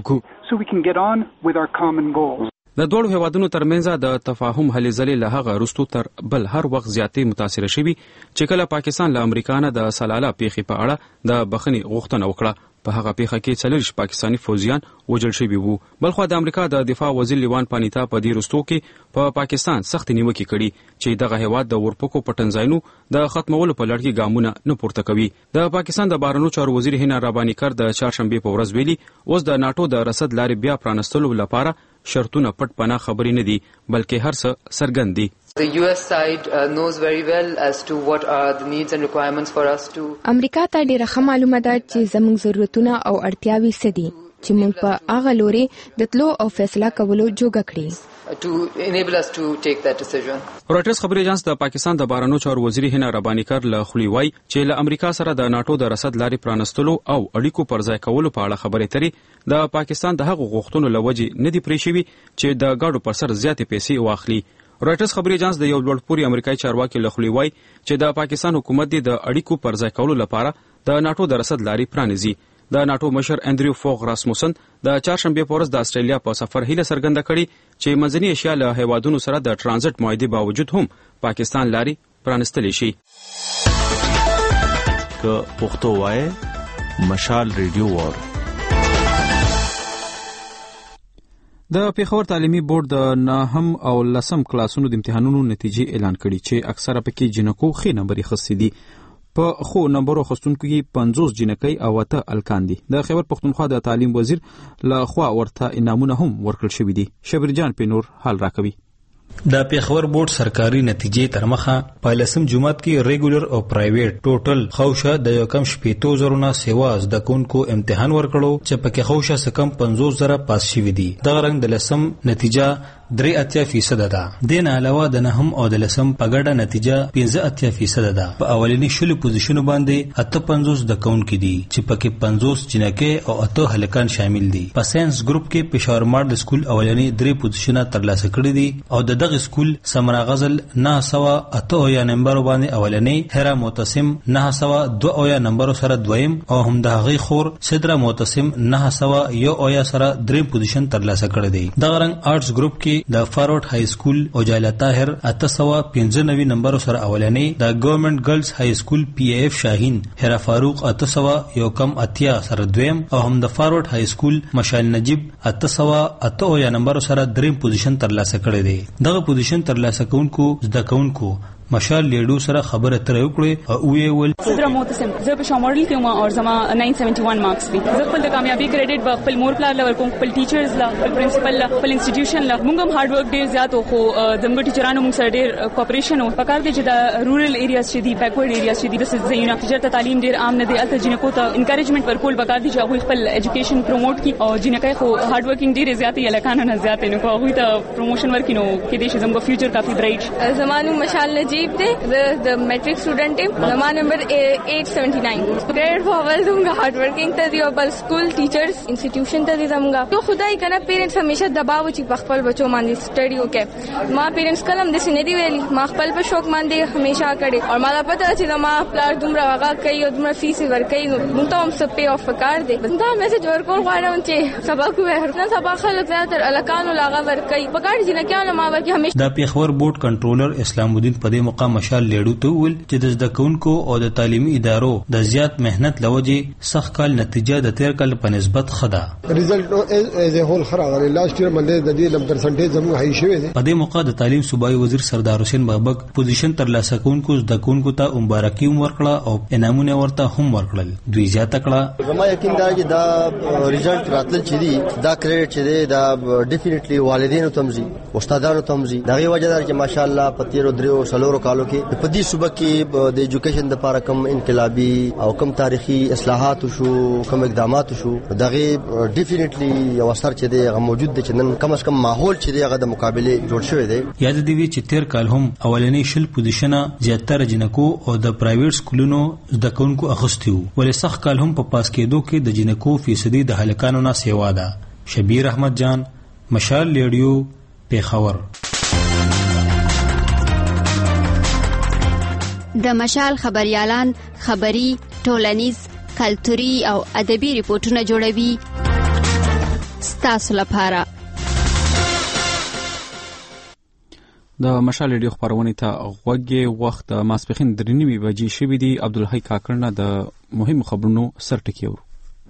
so we can get on with our common goals. د دوه هیوادونو ترمنځ د تفاهم هلې ځلې له هغه وروسته تر بل هر وخت زیاتې متاثره شوي چې کله پاکستان له امریکا نه د سلاله پیښې په اړه د بخښنې غوښتنه وکړه. په هغه پیښه کې څلور پاکستانی فوجیان وژل شوي وو. بلخو د امریکا د دفاع وزیر لیوان پانیتا په دې وروستو کې په پا پاکستان سخت نیوکې کړي چې دغه هیواد د ورپکو پټنځایونو د ختمولو په لړ کې ګامونه نه پورته کوي. د پاکستان د بهرنیو چارو وزیر هینا رابانی کر د چهارشنبه په ورځ ویلي اوس د ناتو د رسد لارې بیا پرانستلو لپاره شرطونه پټ پناه خبرې نه دي بلکې هر څه څرګند دي. The U S side uh, knows very well as to what are the needs and requirements for us to. امریکا ته ډیره ښه معلومه ده چې زموږ ضرورتونه او اړتیاوې څه دي چې موږ په هغه لوري د تلو او فیصله کولو جوګه کړي to enable us to take that decision. رويټرز خبري اژانس د پاکستان د بهرنیو چارو وزیر هینا ربانی کر له خولي وای چې له امریکا سره د ناتو د رسد لارې پرانستلو او اړیکو پر ځای کولو په اړه خبرې ترې د پاکستان د هغو غوښتنو لوجې نه دی پرې شوی چې د ګاډو پر سر زیاتې پیسې واخلي. رويټرز خبري اژانس د یو لوړپوړي امریکایي چارواکي له خولي وای چې د پاکستان حکومت د اړیکو پر ځای کولو لپاره د ناتو د رسد لارې پرانیزي. د ناتو مشر اندریو فوغ راسموسن د چهارشنبه په ورځ د استرالیا په سفر هیله څرګنده کړې چې منځني ایشیا له هیوادونو سره د ترانزیت معاهدې باوجود هم پاکستان لارې پرانستلې شي. که پښتو وای مشال ریډیو وار. د پیښور تعلیمي بورډ د نهم او لسم کلاسونو د امتحانونو نتیجې اعلان کړي چې اکثره پکې جنکو ښې نمبرې اخیستې دي. په خو نمبرو اخیستونکو کې پنځوس جنکۍ او اته الکان دي. د خیبر پښتونخوا د تعلیم وزیر له خوا ورته انعامونه هم ورکړل شوي دي. شبیر جان پینور حال راکوي. د پیښور بورډ سرکاري نتیجې تر مخه په لسم جمعات کې ریګولر او پرایویټ ټوټل خوشه د یو کم شپېتو زرو نه سیواز د کونکو امتحان ورکړو چې پکې خوشه سکم پنځوس زره پاس شوي دي. دغه رنګ د لسم نتیجه درې اتیا فیصد ده. دین علاوه د نهم او د لسم په ګډه نتیجه پنځه اتیا فیصد ده. په اولنی شلو پوزیشنو باندې اته پنځوس د کونکو دي چې پکې پنځوس جنکې او اته هلکان شامل دي. په ساينس ګروپ کې پېښور ماډل سکول اولنی درې پوزیشنه ترلاسه کړې دي او د دغه سکول سمرا غزل نه سوا اته یا نمبر باندې اولنی، هرا معتصم نه سوا دو او یا نمبر سره دویم او هم د هغې خور صدرا معتصم نه سوا یو او یا سره درې پوزیشن ترلاسه کړې دي. دغه رنګ آرټس ګروپ کې د فاروډ های سکول او جاله طاهر اته سوا پنځه نوي نمبر سره اولنی، د ګورنمنت ګرلز های سکول پی ای اف شاهین هرا فاروق اته سوا یو کم اتیا سره دویم او هم د فاروډ های سکول مشال نجیب اته سوا اته او یا نمبر سره دریم پوزیشن ترلاسه کړی دی. دغه پوزیشن ترلاسه کوونکو زده کوونکو مشال لیډو سره خبره تر وکړه او وی ول صدر موتسم زه په شامل کې ما او زما نهه سو اکهتر مارکس دي. زه خپل د کامیابی کریډټ په خپل مور پلار لور کوم، خپل ټیچرز لا، خپل پرنسپل لا، خپل انسټیټیوشن لا. موږ هم هارډ ورک ډیر زیات خو زموږ ټیچرانو موږ سره ډیر کوپریشن او پکار دي چې د رورل ایریاز چې دي، بیکورډ ایریاز چې دي، د زینو ټیچر ته تعلیم ډیر عام نه دي. الته جنکو ته انکریجمنت ورکول پکار دي چې هغه خپل ایجوکیشن پروموټ کړي او جنکای خو هارډ ورکینګ ډیر زیات یې لکانه نه زیات نه خو هغه ته پروموشن ورکینو کې دي چې زموږ فیوچر کافي برایټ. زمانو مشال نجیب دي the metric student team زما نمبر eight seventy-nine grade فاول دونگا hard working ته دی او بل سکول ټیچرز انسټیټیوشن ته دی زمونږه. تو خدای کنه پیرنټس همیشه دباو چې خپل بچو باندې سټډي وکړي. ما پیرنټس کلم د سینې دی ویلي، ما خپل په شوق باندې همیشه کړي او ما پته چې ما پلار دومره واغه کوي او دومره فیس ورکوي نو موږ ته هم څه پی اف کار دی. بس دا میسج ورکول غواړم چې سبق وې نه سبق خلک زیاتره الکانو لاغه ورکوي پکار دي نه کانه ما ورکي همیشه. د پیښور بورډ کنټرولر اسلام الدین په دې مقام مشال لیډو ته ویل چې د زده کوونکو او د تعلیمي ادارو د زیات مهنت لوجې سخت کال نتیجه د تیر کال په نسبت خدا ریزلټ از ا هول خراغلی لاست ایئر باندې د دې لم پرسنټیج زموږ هاي شوی دی. په دې موقع د تعلیم صوبایي وزیر سردار حسین بابک پوزیشن ترلاسه کوونکو زده کوونکو ته مبارکي ورکړه او انعامونه ورته هم ورکړل. دوی زیاته کړه زما یقین دا چې دا ریزلټ راتل چې دی دا کریډټ چې دی دا ډیفینیټلی والدینو تمزي استادانو تمزي دغه وجه دا چې ماشاءالله په تیرو درو سلورو کالو کې په دې صوبه کې د ایجوکیشن د لپاره کوم انقلابي او کوم تاریخي اصلاحات شو، کوم اقدامات شو، دغه ډیفینیټلی یو اثر چې دی هغه موجود دی چې نن کم از کم ماحول چې دی هغه د مقابله جوړ شوی دی. یاد دی وی چې تیر کال هم اولنی شل پوزیشنه زیاتره جنکو او د پرایویټ سکولونو زده کوونکو اخیستي وو، ولې سخت کال هم په پاس کېدو کې د جنکو فیصدي د هلکانو نه سیوا ده. شبیر احمد جان، مشال لیډیو، پیښور. د مشال خبريالان خبري، ټولنیز، کلتوري او ادبي ریپورتونه جوړوي. ستاسو لپاره. د مشال ریډیو خبرونه ته غوږی وخت ماسپخین درې نیمې بجې شوې دي. عبدالحی کاکړ نه د مهمو خبرونو سرټکی ورو.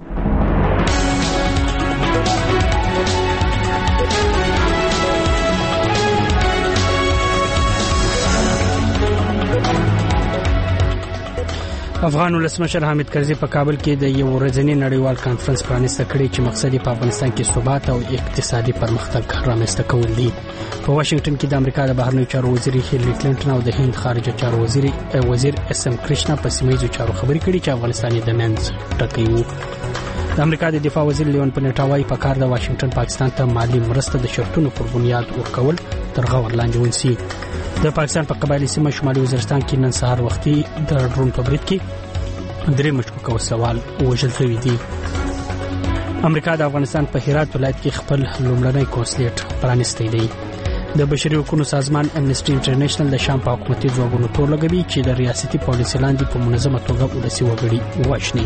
افغان ولسمشر حامد کرزي په کابل کې د یو ورځني نړیوال کانفرنس پرانیسته کړی چې مقصد یې په افغانستان کې ثبات او اقتصادي پرمختګ رامنځته کول دي. په واشنگټن کې د امریکا د بهرنیو چارو وزیر هیلری کلینټن او د هند خارجه چارو وزیر وزیر اس ام کرشنا په سیمه ییزو چارو خبرې کړې چې افغانستان یې د منځ ټکی وو. د امریکا د دفاع وزیر لیون پنټاوای په کار د واشنگټن پاکستان ته مالی مرسته د شرطونو پر بنیاد ورکول تر غور لاندې ونیسي. د پاکستان په قبایلی سیمه شمالي وزیرستان کې نن سهار وختي د ډرون په برید کې درې مشکوک وسوال وژل شوي دي. امریکا د افغانستان په هرات ولایت کې خپل لومړنی کنسولیټ پرانیستی دی. د بشري حقوقو سازمان امنیسټي انټرنیشنل د شام په حکومتي ځواکونو تور لګوي چې د ریاستي پالیسۍ لاندې په منظمه توګه ولسي وګړي ووژني.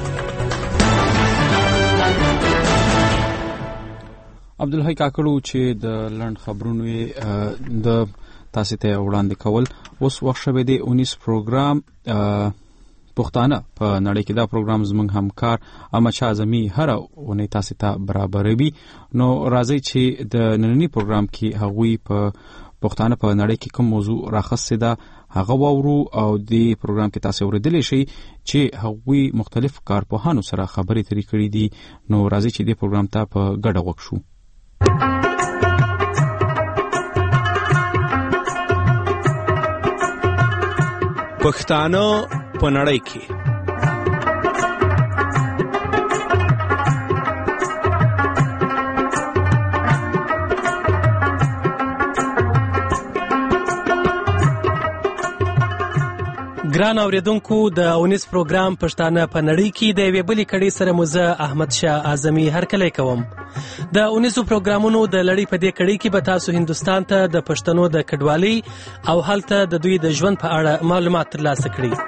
عبدالحی کاکړو چې د لنډ خبرونو د تاسو ته وړاندې کول اوس وخت شوه دی اونیس پروګرام پښتانه په نړۍ کې دا پروګرام زموږ همکار احمد شاه اعظمي هر اونۍ تاسو ته برابروي. نو راځي چې د نننی پروګرام کې هغوی په پښتانه په نړۍ کې کوم موضوع راخصه ده هغه وورو او د پروګرام کې تاسو اوریدلی شي چې هغوی مختلف کارپوهانو سره خبرې ترې کړې دي. نو راځي چې د پروګرام ته په ګډه وکړو. پښتانه په نړۍ کې ګران اوریدونکو د اونیس پروګرام پښتانه په نړۍ کې د یوې بلې کړۍ سره مزه احمد شاه اعظمي هرکلی کوم. د اونیسو پروګرامونو د لړۍ په دې کړۍ کې به تاسو هندوستان ته د پښتنو د کډوالۍ او هلته د دوی د ژوند په اړه معلومات ترلاسه کړئ.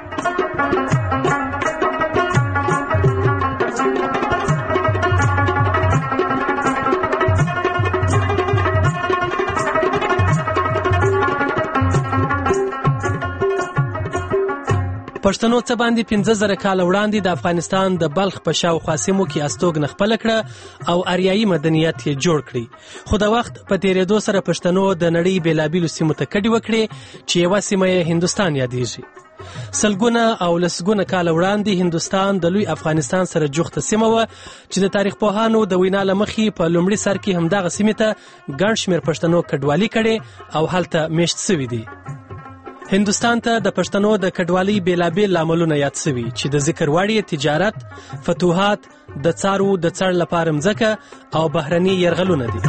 پښتنو څه باندې پنځه زره کاله وړاندې د افغانستان د بلخ په شاوخوا سیمو کې استوګنه خپله کړه او اریایي مدنیت یې جوړ کړي. خو د وخت په تېرېدو سره پښتنو د نړۍ بېلابېلو سیمو ته کډې وکړې چې یوه سیمه یې هندوستان یادېږي. سلګونه او لسګونه کاله وړاندې هندوستان د لوی افغانستان سره جوخته سیمه وه چې د تاریخ پوهانو د وینا له مخې په لومړي سر کې همدغه سیمې ته ګڼ شمېر پښتنو کډوالي کړې او هلته میشت سوي دي. هندوستان ته د پښتنو د کډوالۍ بیلابیل لاملونه یاد سوي چې د ذکر وړ تجارت، فتوحات، د څارو د څړ لپاره مځکه او بهرني یرغلونه دي.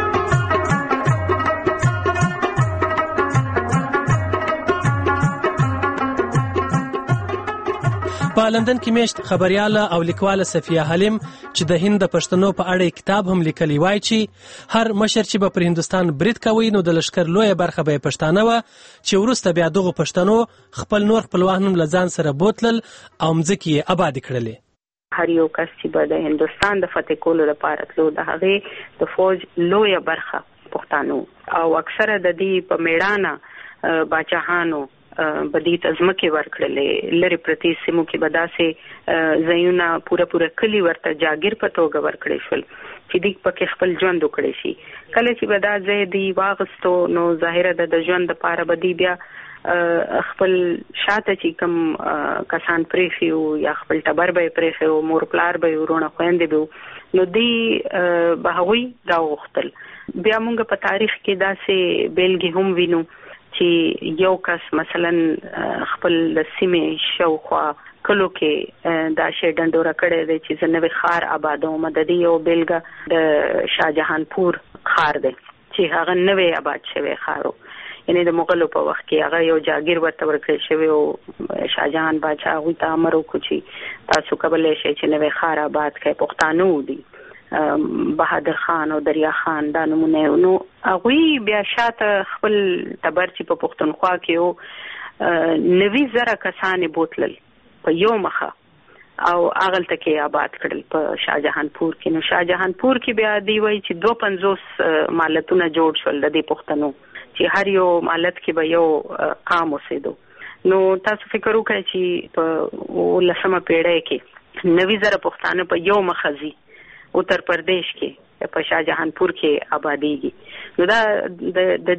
په لندن کې میشت خبرياله او لیکواله صفیه حلیم چې د هند د پښتنو په اړه کتاب هم لیکلی وای چې هر مشر چې به پر هندوستان برید کوي نو د لشکر لویه برخه به پښتانه وه چې وروسته بیا دغو پښتنو خپل نور خپلوان هم له ځان سره بوتلل او مځکې یې آبادې کړلې. هر یو کس چې به د هندوستان د فتح کولو لپاره تلو د هغې د فوج لویه برخه پښتانو او اکثره د دې په میړانه باچاهانو بدی تزمکه ورکړلې. لری پرتی سیمو کې بداسه زیونه پوره پوره کلی ورته جاگیر په توګه ورکړې شول چې دیک پکې خپل ژوند وکړي شي. کله چې بدا زیدي واغستو نو ظاهره د ژوند لپاره بدی بیا خپل شاته چې کوم کسان پریخیو یا خپل ټبر به پریخیو مور پلار به ورونه خويندې به نو دی بهوي دا وختل. بیا موږ په تاریخ کې داسې بیلګې هم وینو چې یو کس مثلا خپل سیمه شاوخوا کلو کې دا شی ډنډوره کړی دی چې زنوي خار آبادو مددي او بیلګه د شاهجهان پور خار دی چې هغه نوې آباد شوی خارو یعنی د مغلو په وخت کې هغه یو جاگیر ورته ورکړی شوی او شاهجهان بادشاہ هغوی ته امر وکړو چې تاسو کولی شئ چې نوې خار آباد کړئ. پښتانه دي بهادر خان او دریا خان دا نمونه نو هغوی بیا شاته خپل تبر چې په پښتونخوا کې یو نوي زره کسانې بوتلل په یو مخه او اغلته کې آباد کړل په شاهجهانپور کې. نو شاهجهانپور کې بیا دی وای چې دوه پنځوس مالتونه جوړ شول د دې پښتنو چې هر یو مالت کې به یو قام اوسېدو. نو تاسو فکر وکړئ چې په لسمه پیړۍ کې نوي زره پښتانه په یو مخزي اتر پردیش کې په شاهجهانپور کې آبادیږي. نو دا د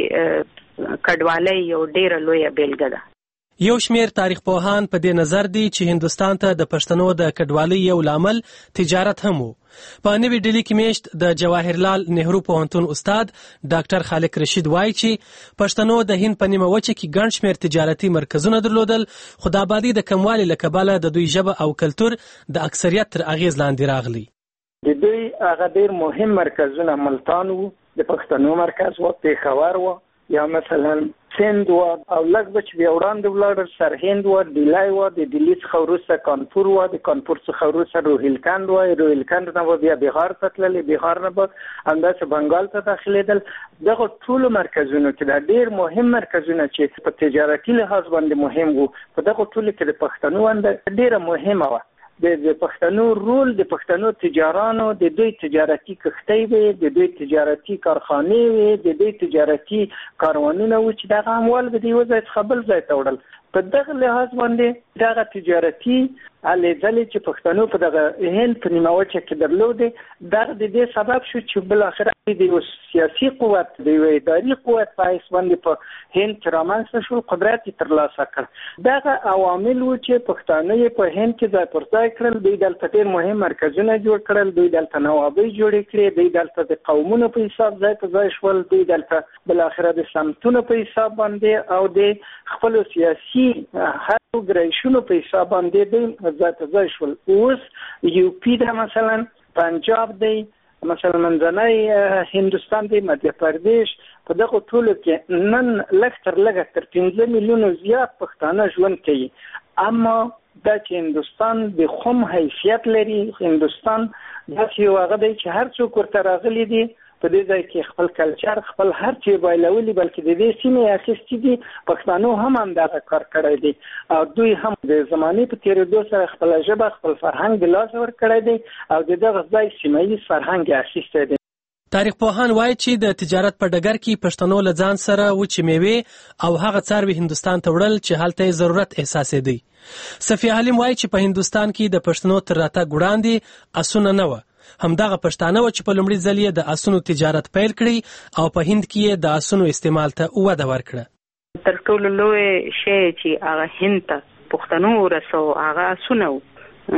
دې کډوالۍ یو ډېره لویه بیلګه ده. یو شمیر تاریخ پوهان په دې نظر دي چې هندستان ته د پښتنو د کډوالۍ یو لامل تجارت هم وو. په نوې ډیلي کې میشت د جواهرلال نهرو پوهنتون استاد ډاکټر خالق رشید وایي چې پښتنو د هند په نیمه وچه کې ګڼ شمیر تجارتي مرکزونه درلودل، خو د آبادي د کموالي له کبله د دوی ژبه او کلتور د اکثریت تر اغیز لاندې راغلی. د دوی هغه ډېر مهم مرکزونه ملتان وو، د پښتنو مرکز و پېښور و، یا مثلا سند و، او لږ بچ بیا وړاندې ولاړ سرهند و، ډیلای و، د ډیلي څخه وروسته کانپور و، د کانپور څخه وروسته روهیلکند و، روهیلکند نه به بیا بهار ته تللې، بهار نه به همداسې بنګال ته داخلېدل. دغه ټولو مرکزونو کې دا ډېر مهم مرکزونه چې په تجارتي لحاظ باندې مهم وو، په دغه ټولو کې د پښتنو ونډه ډېره مهمه وه. د پښتنو رول، د پښتنو تجارانو د دوی تجارتي کښتۍ وي، د دوی تجارتي کارخانې وي، د دوی تجارتي کاروانونه و چې دغه اموال به د یو ځای څخه بل ځای ته وړل. په دغه لحاظ باندې دغه تجارتي هلې ځلې چې پښتنو په دغه هند په نیمه وچه کې درلودې، دغه د دې سبب شو چې بالاخره د یو سیاسي قوت، د یو اداري قوت په حیث باندې په هند کې رامنځته شو، قدرت یې ترلاسه کړ. دغه عوامل و چې پښتانه یې په هند کې ځای پر ځای کړل. دوی دلته ډېر مهم مرکزونه جوړ کړل، دوی دلته نوابۍ جوړې کړې، دوی دلته د قومونو په حساب ځای په ځای شول، دوی دلته بالاخره د سمتونو په حساب باندې او د خپلو سیاسي هر ګرایشونو په حساب باندې دوی ځای په ځای شول. اوس یو پی ده، مثلا پنجاب دی، مثلا منځنی هندوستان دی، مدهیه پردیش، په دغه ټولو کې نن لږ تر لږه تر پنځه میلیونو زیات پښتانه ژوند کوي. اما دا چې هندوستان د قوم حیثیت لري، هندوستان داسې یو هغه دی چې هر څوک ورته راغلي دي په دې ځای کې خپل کلچر، خپل هر څه بایلولي، بلکې د دې سیمې اخیستي دي. پښتانو هم همدغه کار کړی دی او دوی هم د زمانې په تېرېدو سره خپله ژبه، خپل فرهنګ د لاسه ورکړی دی او د دغه ځای سیمه ییز فرهنګ یې اخیستی دی. تاریخ پوهان وایي چې د تجارت په ډګر کې پښتنو له ځان سره وچې میوې او هغه څاروي هندوستان ته وړل چې هلته یې ضرورت احساسېدی. صفي حلیم وایي چې په هندوستان کې د پښتنو تر راتګ وړاندې اسونه نه وه. همدغه پښتانه و چې په لومړي ځل یې د اسونو تجارت پیل کړی او په هند کې یې د اسونو استعمال ته وده ورکړه. تر ټولو لوی شی چې هغه هند ته پښتنو ورسو هغه اسونه و.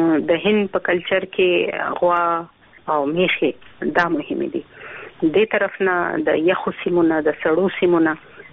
د هند په کلچر کې غوا او میخې دا مهمې دي. دې طرف نه د یخو سیمونه، د سړو سیمونه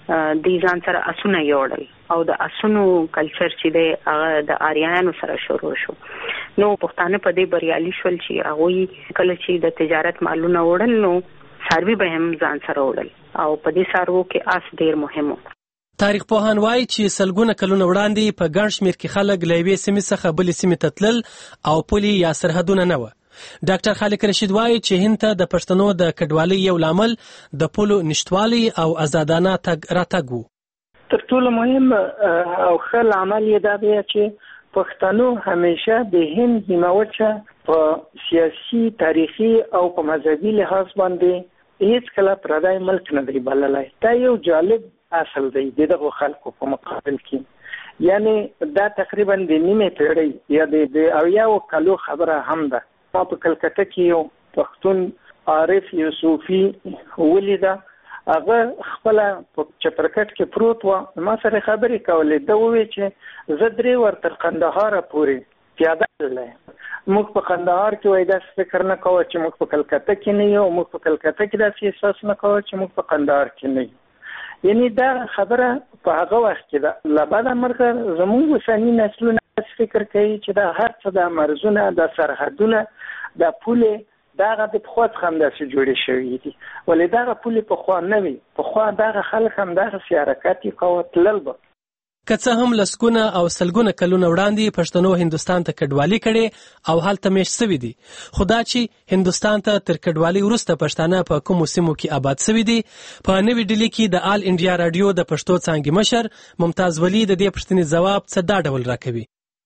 د ځان سره اسونه یوړل او د اسونو کلچر چې دی هغه د آریایانو سره شروع شو. نو پښتانه په دې بریالي شول چې هغوی کله چې د تجارت مالونه وړل نو څاروي به هم ځان سره وړل او په دې څاروو کې اس ډېر مهم و. تاریخ پوهان وایي چې سلګونه کلونه وړاندې په ګڼ شمېر کې خلک له یوې سیمې څخه بلې سیمې ته تلل او پولې یا سرحدونه نه وه. ډاکټر خالق رشید وایي چې هند ته د پښتنو د کډوالۍ یو لامل د پولو نشتوالی او آزادانه تګ راتګ و. تر ټولو مهم او ښه لامل یې دا دی چې پښتنو همیشه د هند نیمه وچه په سیاسي، تاریخي او په مذهبي لحاظ باندې هیڅ کله پردی ملک نه دی بللی. دا یو جالب اصل دی د دغو خلکو په مقابل کې. یعنی دا تقریبا د نیمې پیړۍ یا د اویاو کالو خبره هم ده. ما په کلکته کې یو پښتون عارف یوسفي ولیده، هغه خپل په چپرکټ کې پروت و، ما سره خبرې کولې. دا وویل چې زه درې ور تر قندهار پورې پیاده تللی. موږ په قندهار کې وای داسې فکر نه کوو چې موږ په کلکته کې نه یو، موږ په کلکته کې داسې احساس نه کوو چې موږ په قندهار کې نه یو. یعنی دا خبره په هغه وخت کې ده. له بعده مرګه زموږ اوسني نسلونه فکر کوي چې دا هر څه د مرزونه، د سرحدونه، د پولې دغه د پخوا څخه همداسې جوړې شوي دي. ولې دغه پولې پخوا نه وي، پخوا دغه خلک همدغسې حرکت یې کوه، تلل به. که څه هم لسګونه او سلګونه کلونه وړاندې پښتنو هندوستان ته کډوالي کړې او هلته میشت سوي دي، خو دا چې هندوستان ته تر کډوالۍ وروسته پښتانه په کومو سیمو کې آباد سوي دي، په نوې ډیلي کې د آل انډیا راډیو د پښتو څانګې مشر ممتاز ولی د دې پوښتنې ځواب څه دا ډول راکوي.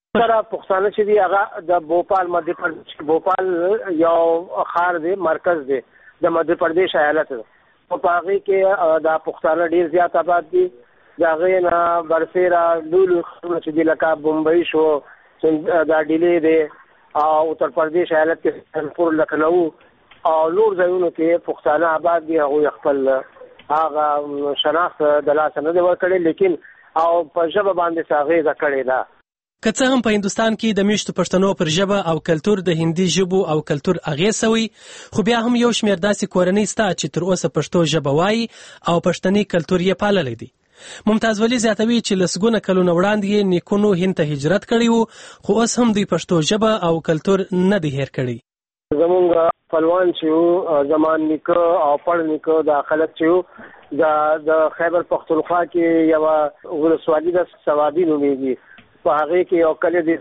سره پښتانه چې دی هغه د بوپال مدھیہ پردیش بوپال یو خار دی مرکز دی د مدھیہ پردیش ایالت په هغه کې د پښتانه ډیر زیات آباد دي دا غینا برسیرا لولو چې دی لکه بمبئی شو دا ډیلی دی او اتر پردیش ایالت کې کانپور لکھنؤ او لور ځایونو کې پښتانه آباد دي او خپل هغه شناخت د لاس نه دی ورکړي لیکن او په ژبه باندې څاغې دا کړي دا که څه هم په هندستان کې د میشتو پښتنو پر ژبه او کلتور د هندي ژبو او کلتور اغېز شوی خو بیا هم یو شمېر داسې کورنۍ سته چې تر اوسه پښتو ژبه وایي او پښتني کلتور یې پاللی دی. ممتاز ولی زیاتوي چې لسګونه کلونه وړاندې یې نیکونو هند ته هجرت کړی و خو اوس هم دوی پښتو ژبه او کلتور نه دی هیر کړی. زمونږ خپلوان چې زمان نیکه او پړ نیکه د خلک چې د خیبر پختونخوا کې یو ولسوالي د سوادي نومېږي په هغه کې یو کلی دی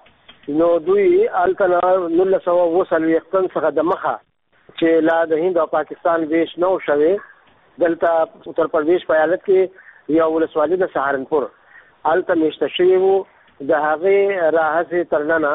نو دوی الکنا نولس سوه اوه څلوېښتم څخه د مخه چې لا د هند او پاکستان ویش نو شوی دلته اتر پردیش په ایالت کې یو ولسوالي د سهارنپور الته میشته شوی وو د هغه راهسه ترننه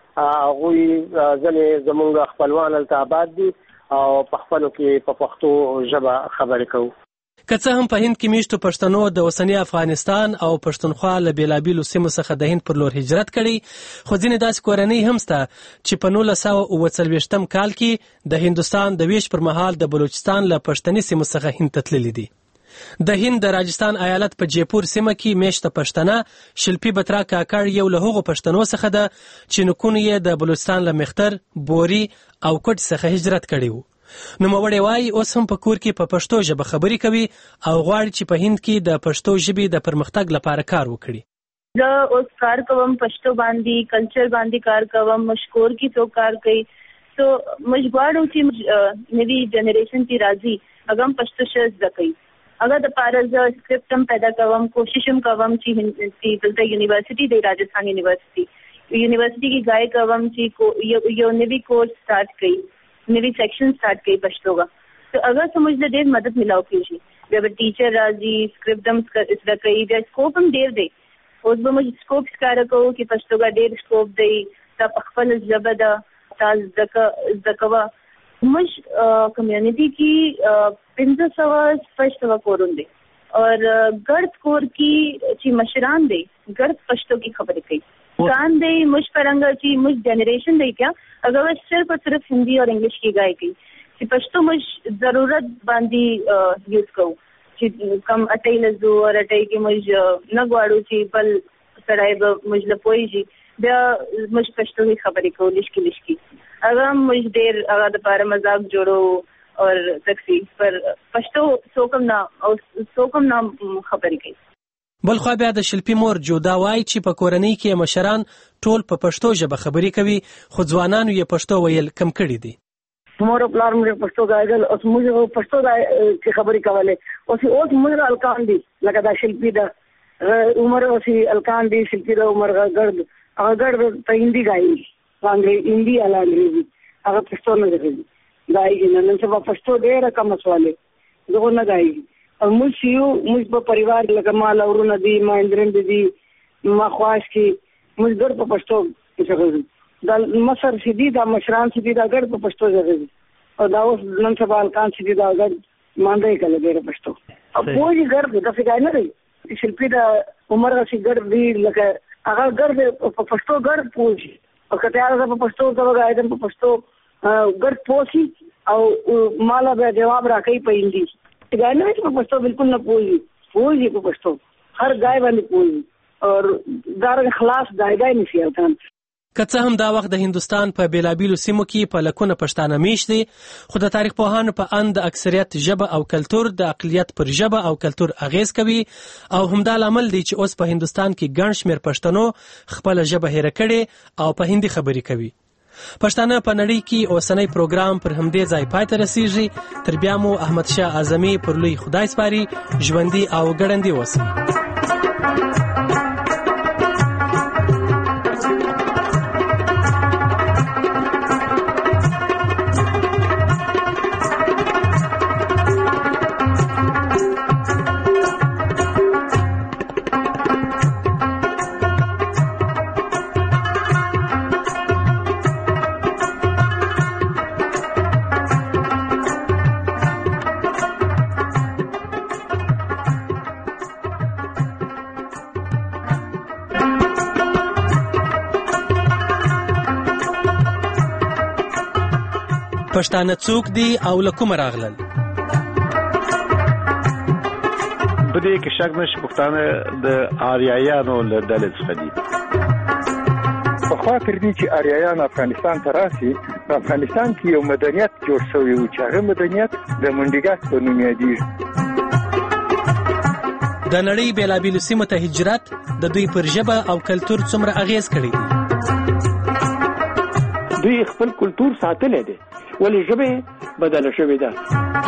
هغوی ځنې زمونږ خپلوان الته آباد دي او په خپلو کې په پښتو ژبه خبرې کوو. که څه هم په هند کې میشتو پښتنو د اوسنی افغانستان او پښتونخوا له بېلابېلو سیمو څخه د هند پر لور هجرت کړی خو ځینې داسې کورنۍ هم شته چې په نولس سوه اووه څلوېښتم کال کې د هندوستان د ویش پر مهال د بلوچستان له پښتني سیمو څخه هند ته تللي دي. د هند د راجستان ایالت په جیپور سیمه کې میشته پښتنه شلپي بترا کاکړ یو له هغو پښتنو څخه ده چې نکونه یې د بلوچستان له مختر بوري او کوټ څخه هجرت کړی و. نوموړی وایي اوس هم په کور کې په پښتو ژبه خبرې کوي او غواړي چې په هند کې د پښتو ژبې د پرمختګ لپاره کار وکړي. زه اوس کار کوم پښتو باندې کلچر باندې کار کوم مشکور کې څوک کار کوي سو موږ غواړو چې نوی جنریشن کې راځي هغه هم پښتو ژبه زده کوي هغه د پاره زه سکرپټ هم پیدا کوم کوشش هم کوم چې دلته یونیورسيټي دی راجستان یونیورسيټي یونیورسيټي کې ځای کوم چې یو نوی کورس سٹارټ کړي نوی سیکشن سٹارټ کړي پښتو کا تو اگر سمجھ له ډېر مدد ملاو کیږي بیا به ټیچر راځي سکرپټ هم زده کوي بیا سکوپ هم ډېر دی اوس به موږ سکوپ ښکاره کوو چې پښتو کا ډېر سکوپ دی تا په خپل ژبه ده تا زده کوه موږ کمیونټي کې پنځه سوه شپږ سوه کورونه دي اور ګرد کور کې چې مشران دي ګرد پښتو کې خبرې کوي کان دی موږ پرنګ چې موږ جنریشن دی کیا اگر صرف اور صرف ہندی اور انگلش کی گائے گئی چې پښتو موږ ضرورت باندې یوز کوو چې کم اټۍ لزو اور اټۍ کې موږ نه غواړو چې بل سړی به موږ له پوهېږي بیا موږ پښتو کې خبرې کوو لشکي لشکي هغه موږ ډېر هغه دپاره مذاق جوړو اور تکسي پر پښتو څوک هم نه او څوک هم نه خبرې کوي. بلخوا بیا د شلپي مور جودا وایي چې په کورنۍ کې مشران ټول په پښتو ژبه خبرې کوي خو ځوانانو یې پښتو ویل کم کړي دي. مور پلار موږ پښتو غاګل اوس موږ پښتو کې خبرې کولې اوس اوس موږ الکان دي لکه دا شلپي دا عمر اوس الکان دي شلپي دا عمر ګرد هغه ګرد په هندي غاي باندې هندي اله انګریزي هغه پښتو نه غوي غاي نه نن څه پښتو ډېر کم سواله دغه نه غاي او موږ یو موږ په پریوار لکه مال اورونه دي ما اندرند دي ما خواش کی موږ ګر په پښتو کې دا مصر سیدی دا مشران سیدی دا ګر په پښتو ځای او دا اوس نن سبا الکان سیدی دا ګر مانډه کله ګر پښتو او پوری ګر د څه نه دی شلپی دا عمر سی ګر دی لکه هغه ګر په پښتو ګر پوجي او کته هغه په پښتو دا غاډم په پښتو ګر پوسی او مالا به جواب راکې په هندي گائے نه په پښتو بالکل نه پوهیږي پوهیږي په پښتو هر گائے باندې پوهیږي او دار خلاص دایګای نشي الکان. که څه هم دا وخت د هندوستان په بیلابیلو سیمو کې په لکونه پښتانه میشت دي خو د تاریخ پوهانو په اند د اکثریت ژبه او کلتور د اقلیت پر ژبه او کلتور اغیز کوي او همدا لامل دی چې اوس په هندوستان کې ګڼ شمېر پښتنو خپل ژبه هېره کړې او په هندي خبرې کوي. پښتانه په نړۍ کې اوسنۍ پروګرام پر همدې ځای پای ته رسیږي تر بیا مو احمد شاه اعظمي پر لوی خدای سپاري ژوندي او ګړندي اوسئ. پښتانه څوک دي او له کومه راغلل؟ په دې کې شک نشته پښتانه د آریایانو له ډلې څخه دي. په خوا تر دې چې آریایان افغانستان ته راسي، په افغانستان کې یو مدنیت جوړ شوی و چې هغه مدنیت د منډیګک په نوم یادېږي. د نړۍ بېلابېلو سیمو ته هجرت د دوی پر ژبه او کلتور څومره اغیز کړی دی؟ دوی خپل کلتور ساتلی دی ولې ژبه بدله شوې ده.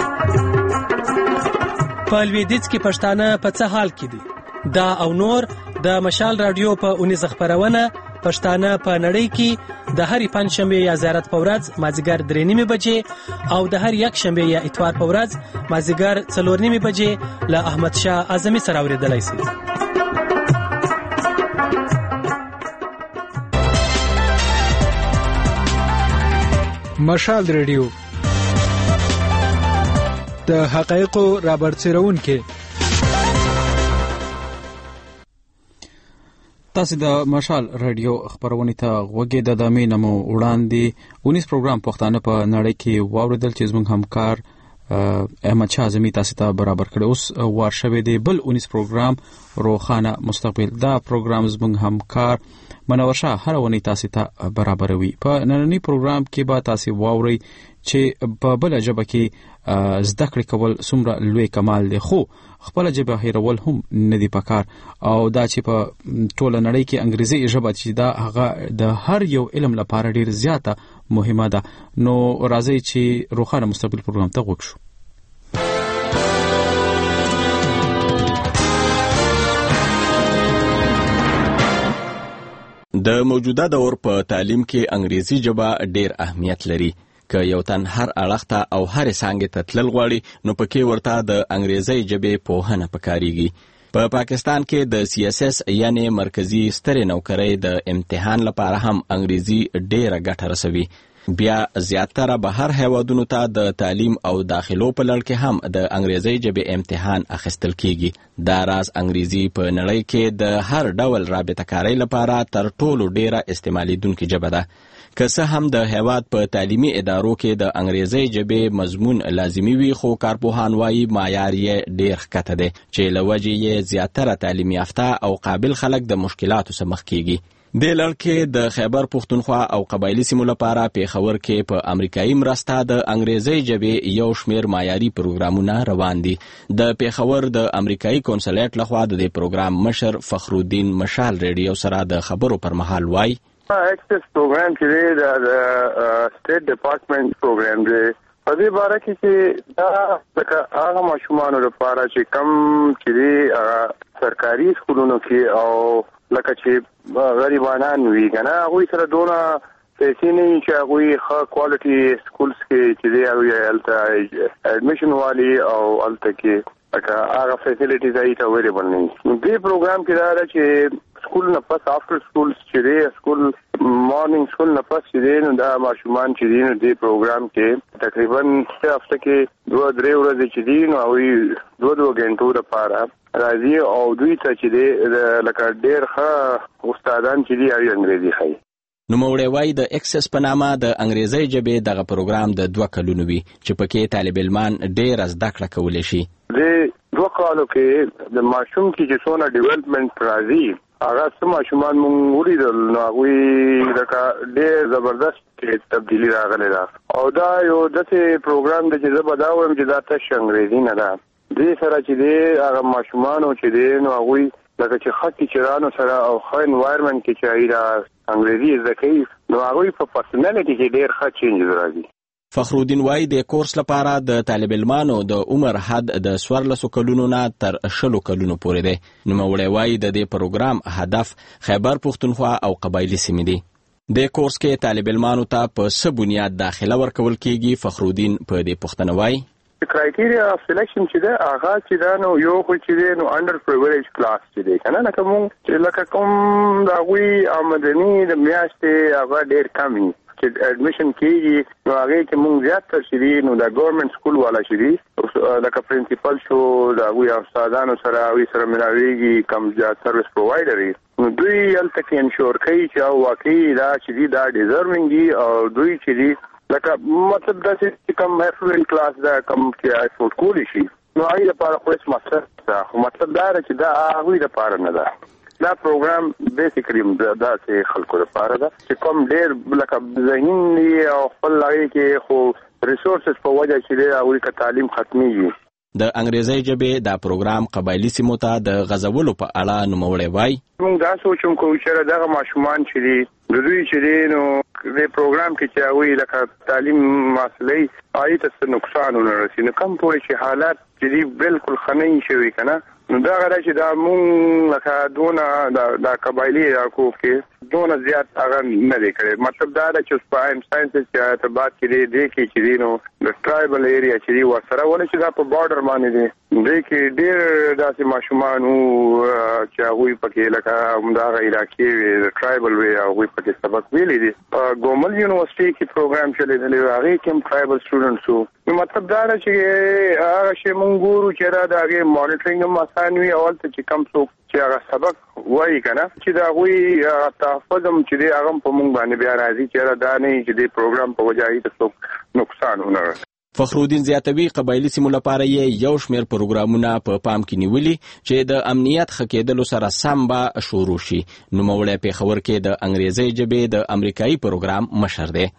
په لویدیځ کې پښتانه په څه حال کې دي؟ دا او نور د مشال رادیو په اونیزه خپرونه پښتانه په نړۍ کې د هرې پنجشنبې یا زیارت په ورځ مازدیګر درې نیمې بجې او د هر یک شنبې یا اتوار په ورځ مازدیګر څلور نیمې بجې له احمد شاه اعظمي سره اورېدلی شئ. مشال رادیو د حقایقو رابرسېرونکي. تاسو د مشال رادیو خبرونه ته غوږی د دمه نمو وړاندې اونیس پروګرام پښتانه په نړۍ کې واوریدل چې زموږ همکار احمد شاه اعظمي تاسو ته برابر کړی. اوس ورشوي دی بل اونیس پروګرام روخانه مستقبل. دا پروګرام زموږ همکار منور شاه هر ونی تاسو ته برابروي. په نننی پروګرام کې به تاسو واوري چې په بل ژبه کې زده کړې کول څومره لوی کمال دی، خو خپل ژبه هیرول هم نه دی پکار. او دا چې په ټوله نړۍ کې انګریزي ژبه چې دا هغه د هر یو علم لپاره ډیر زیاته مهمه ده. نو راځي چې روخانه مستقبل پروګرام ته وګورو. د موجوده دور په تعلیم کې انګریزي ژبه ډیر اهمیت لري. که یو تن هر اړخ ته او هر څانګې ته تلل غواړي نو پکې ورته د انګریزي ژبې پوهنه پکاريږي. په پا پاکستان کې د سی اس اس یعنی مرکزی سترې نوکرۍ د امتحان لپاره هم انګریزي ډیره ګټه رسوي. بیا زیاتره بهر هیوادونو ته د تعلیم او داخلو په لړ کې هم د انګریزي ژبې امتحان اخیستل کیږي. دا راز انګریزي په نړۍ کې د هر ډول رابطه کاری لپاره تر ټولو ډیره استعمالیدونکې ژبه ده. که څه هم د هیواد په تعلیمي ادارو کې د انګریزي ژبې مضمون لازمي وي، خو کارپوهان وايي معیار یې ډیر ښکته دی چې له وجې یې زیاتره تعلیم یافته او قابل خلک د مشکلاتو سره مخ کیږي. د لړ کې د خیبر پښتونخوا او قبایلی سیمو لپاره پیښور کې په امریکایي مرسته د انګریزي ژبې یو شمیر معیاري پروګرامونه روان دي. د پیښور د امریکایي کونسلیت لخوا د دې پروګرام مشر فخرالدین مشال رادیو سره د خبرو پر مهال وایي اکسس پروګرام چې د سټیټ ډپارټمنټ پروګرام دی. په دې باره کې چې دا هغه ماشومان لپاره چې کم چې سرکاري سکولونو کې او لکه چې غریبانان وي کنه هغه سره دونه پیسې نه چې هغه ښه کوالټي سکولز کې چې دی هغه الته اډمیشن والی او الته کې هغه فیسیلیټیز ایته اویلیبل نه. دې پروګرام کې دا چې سکول نه پس افټر سکول چې دی سکول مارنینګ سکول نه پس چې دی نو دا ماشومان چې دی نو دې پروګرام کې تقریبا هفته کې دوه درې ورځې چې دی نو هغه دوه دوه غنټو لپاره راځي او دوی ته چې دی لکه ډېر ښه استادان چې دی هغه انګریزي ښيي. نو موړی وای د اکسس په نامه د انګریزي ژبې دغه پروګرام د دوه کلونو وي چې پکې طالب علمان ډېر زده کړه کولی شي. د دوه کالو کې د ماشوم کې چې څونه ډیولپمنټ راځي هغه سم ماشومان مونږ ولیدل نو هغه لکه ډېر زبردست تبدیلی راغلی ده او دا یو داسې پروګرام دی چې زه به دا وایم چې دا تش انګریزي نه ده. دې سره چې دی هغه ماشومانو چې دی نو هغوی لکه چې ښه ټیچرانو سره او ښه انوایرمنټ کې چې هغوی دا انګریزي زده کوي نو هغوی په پرسنالټي کې ډېر ښه چینجز راځي. فخرالدین وای د کورس لپاره د طالب علمانو د عمر حد د څوارلسو کلونو نه تر شلو کلونو پورې دی. نوموړی وای د دې پروګرام هدف خیبر پښتونخوا او قبایلی سیمې دي. د کورس کې طالب علمانو ته په څه بنیاد داخله ورکول کیږي؟ فخرالدین په دې پوښتنه وای کرایټیریا اف سلیکشن چې دا هغه چې دا نو یو خو چې دی نو انډر پریویلیج کلاس چې دی کنه لکه مونږ چې لکه کوم دا وی آمدنی د میاشتې هغه ډېر کم وي چې اډمیشن کیږي نو هغه کې مونږ زیات تر شری نو دا ګورنمنت سکول والا شری لکه پرنسپل شو دا وی استادانو سره وی سره ملاویږي کم زیات سرویس پرووایډر نو دوی الته کې انشور کوي چې او واقعي دا چې دا ډیزروینګ دي او دوی چې لکه مطلب دا چې کوم افلوئنت کلاس دا کوم چې افورد کولی شي نو هغه لپاره خو هیڅ مصرف ده، خو مطلب دا چې دا هغوی لپاره نه ده. دا پروګرام بیسیکلی دا چې خلکو لپاره ده چې کوم ډېر لکه ذهین او خپل لارې کې خو ریسورسز په وجه چې دی هغوی که تعلیم ختمیږي. د انګریزي ژبې دا پروګرام قبایلي سیمو ته د غځولو په اړه نوموړی وایي موږ دا سوچ هم کوو چې دغه ماشومان چې دي د دوی چې دي نو د پروګرام کې چې هغوی لکه تعلیم حاصلوي هغوی ته څه نقصان ونه رسي، نو کم پورې چې حالات چې دي بالکل ښه نه شوي که نه نو دا غره چې دا مونږ لکه دونه دا قبایلي علاقو کې دونه زیات هغه نه دی کړی. مطلب دا ده چې په ایم ساینسز چې ارتباط کې دی دی کې چې دی نو د ټرایبل ایریا چې دی ورسره ولې چې دا په بارډر باندې دی دی کې ډېر داسې ماشومان وو چې هغوی پکې لکه همدغه علاقې وي د ټرایبل وي هغوی پکې سبق ویلی دي. په ګومل یونیورسټي کې پروګرام چلېدلی و هغې کې هم ټرایبل سټوډنټس وو. نو مطلب دا ده چې هغه شی مونږ ګورو چې دا د هغې مانیټرینګ هم آسان وي او هلته چې کم څوک چې هغه سبق وایي که نه چې د هغوی تحفظ هم چې دی هغه هم په مونږ باندې بیا راځي چې دا نه وي چې دې پروګرام په وجه هغې ته څوک نقصان ونه رسوي. فخرالدین زیاتوي قبایلي سیمو لپاره یې یو شمېر پروګرامونه په پام کې نیولي چې د امنیت ښه کېدلو سره سم به شروع شي. نوموړی پېښور کې د انګریزۍ ژبې د امریکایي پروګرام مشر دی.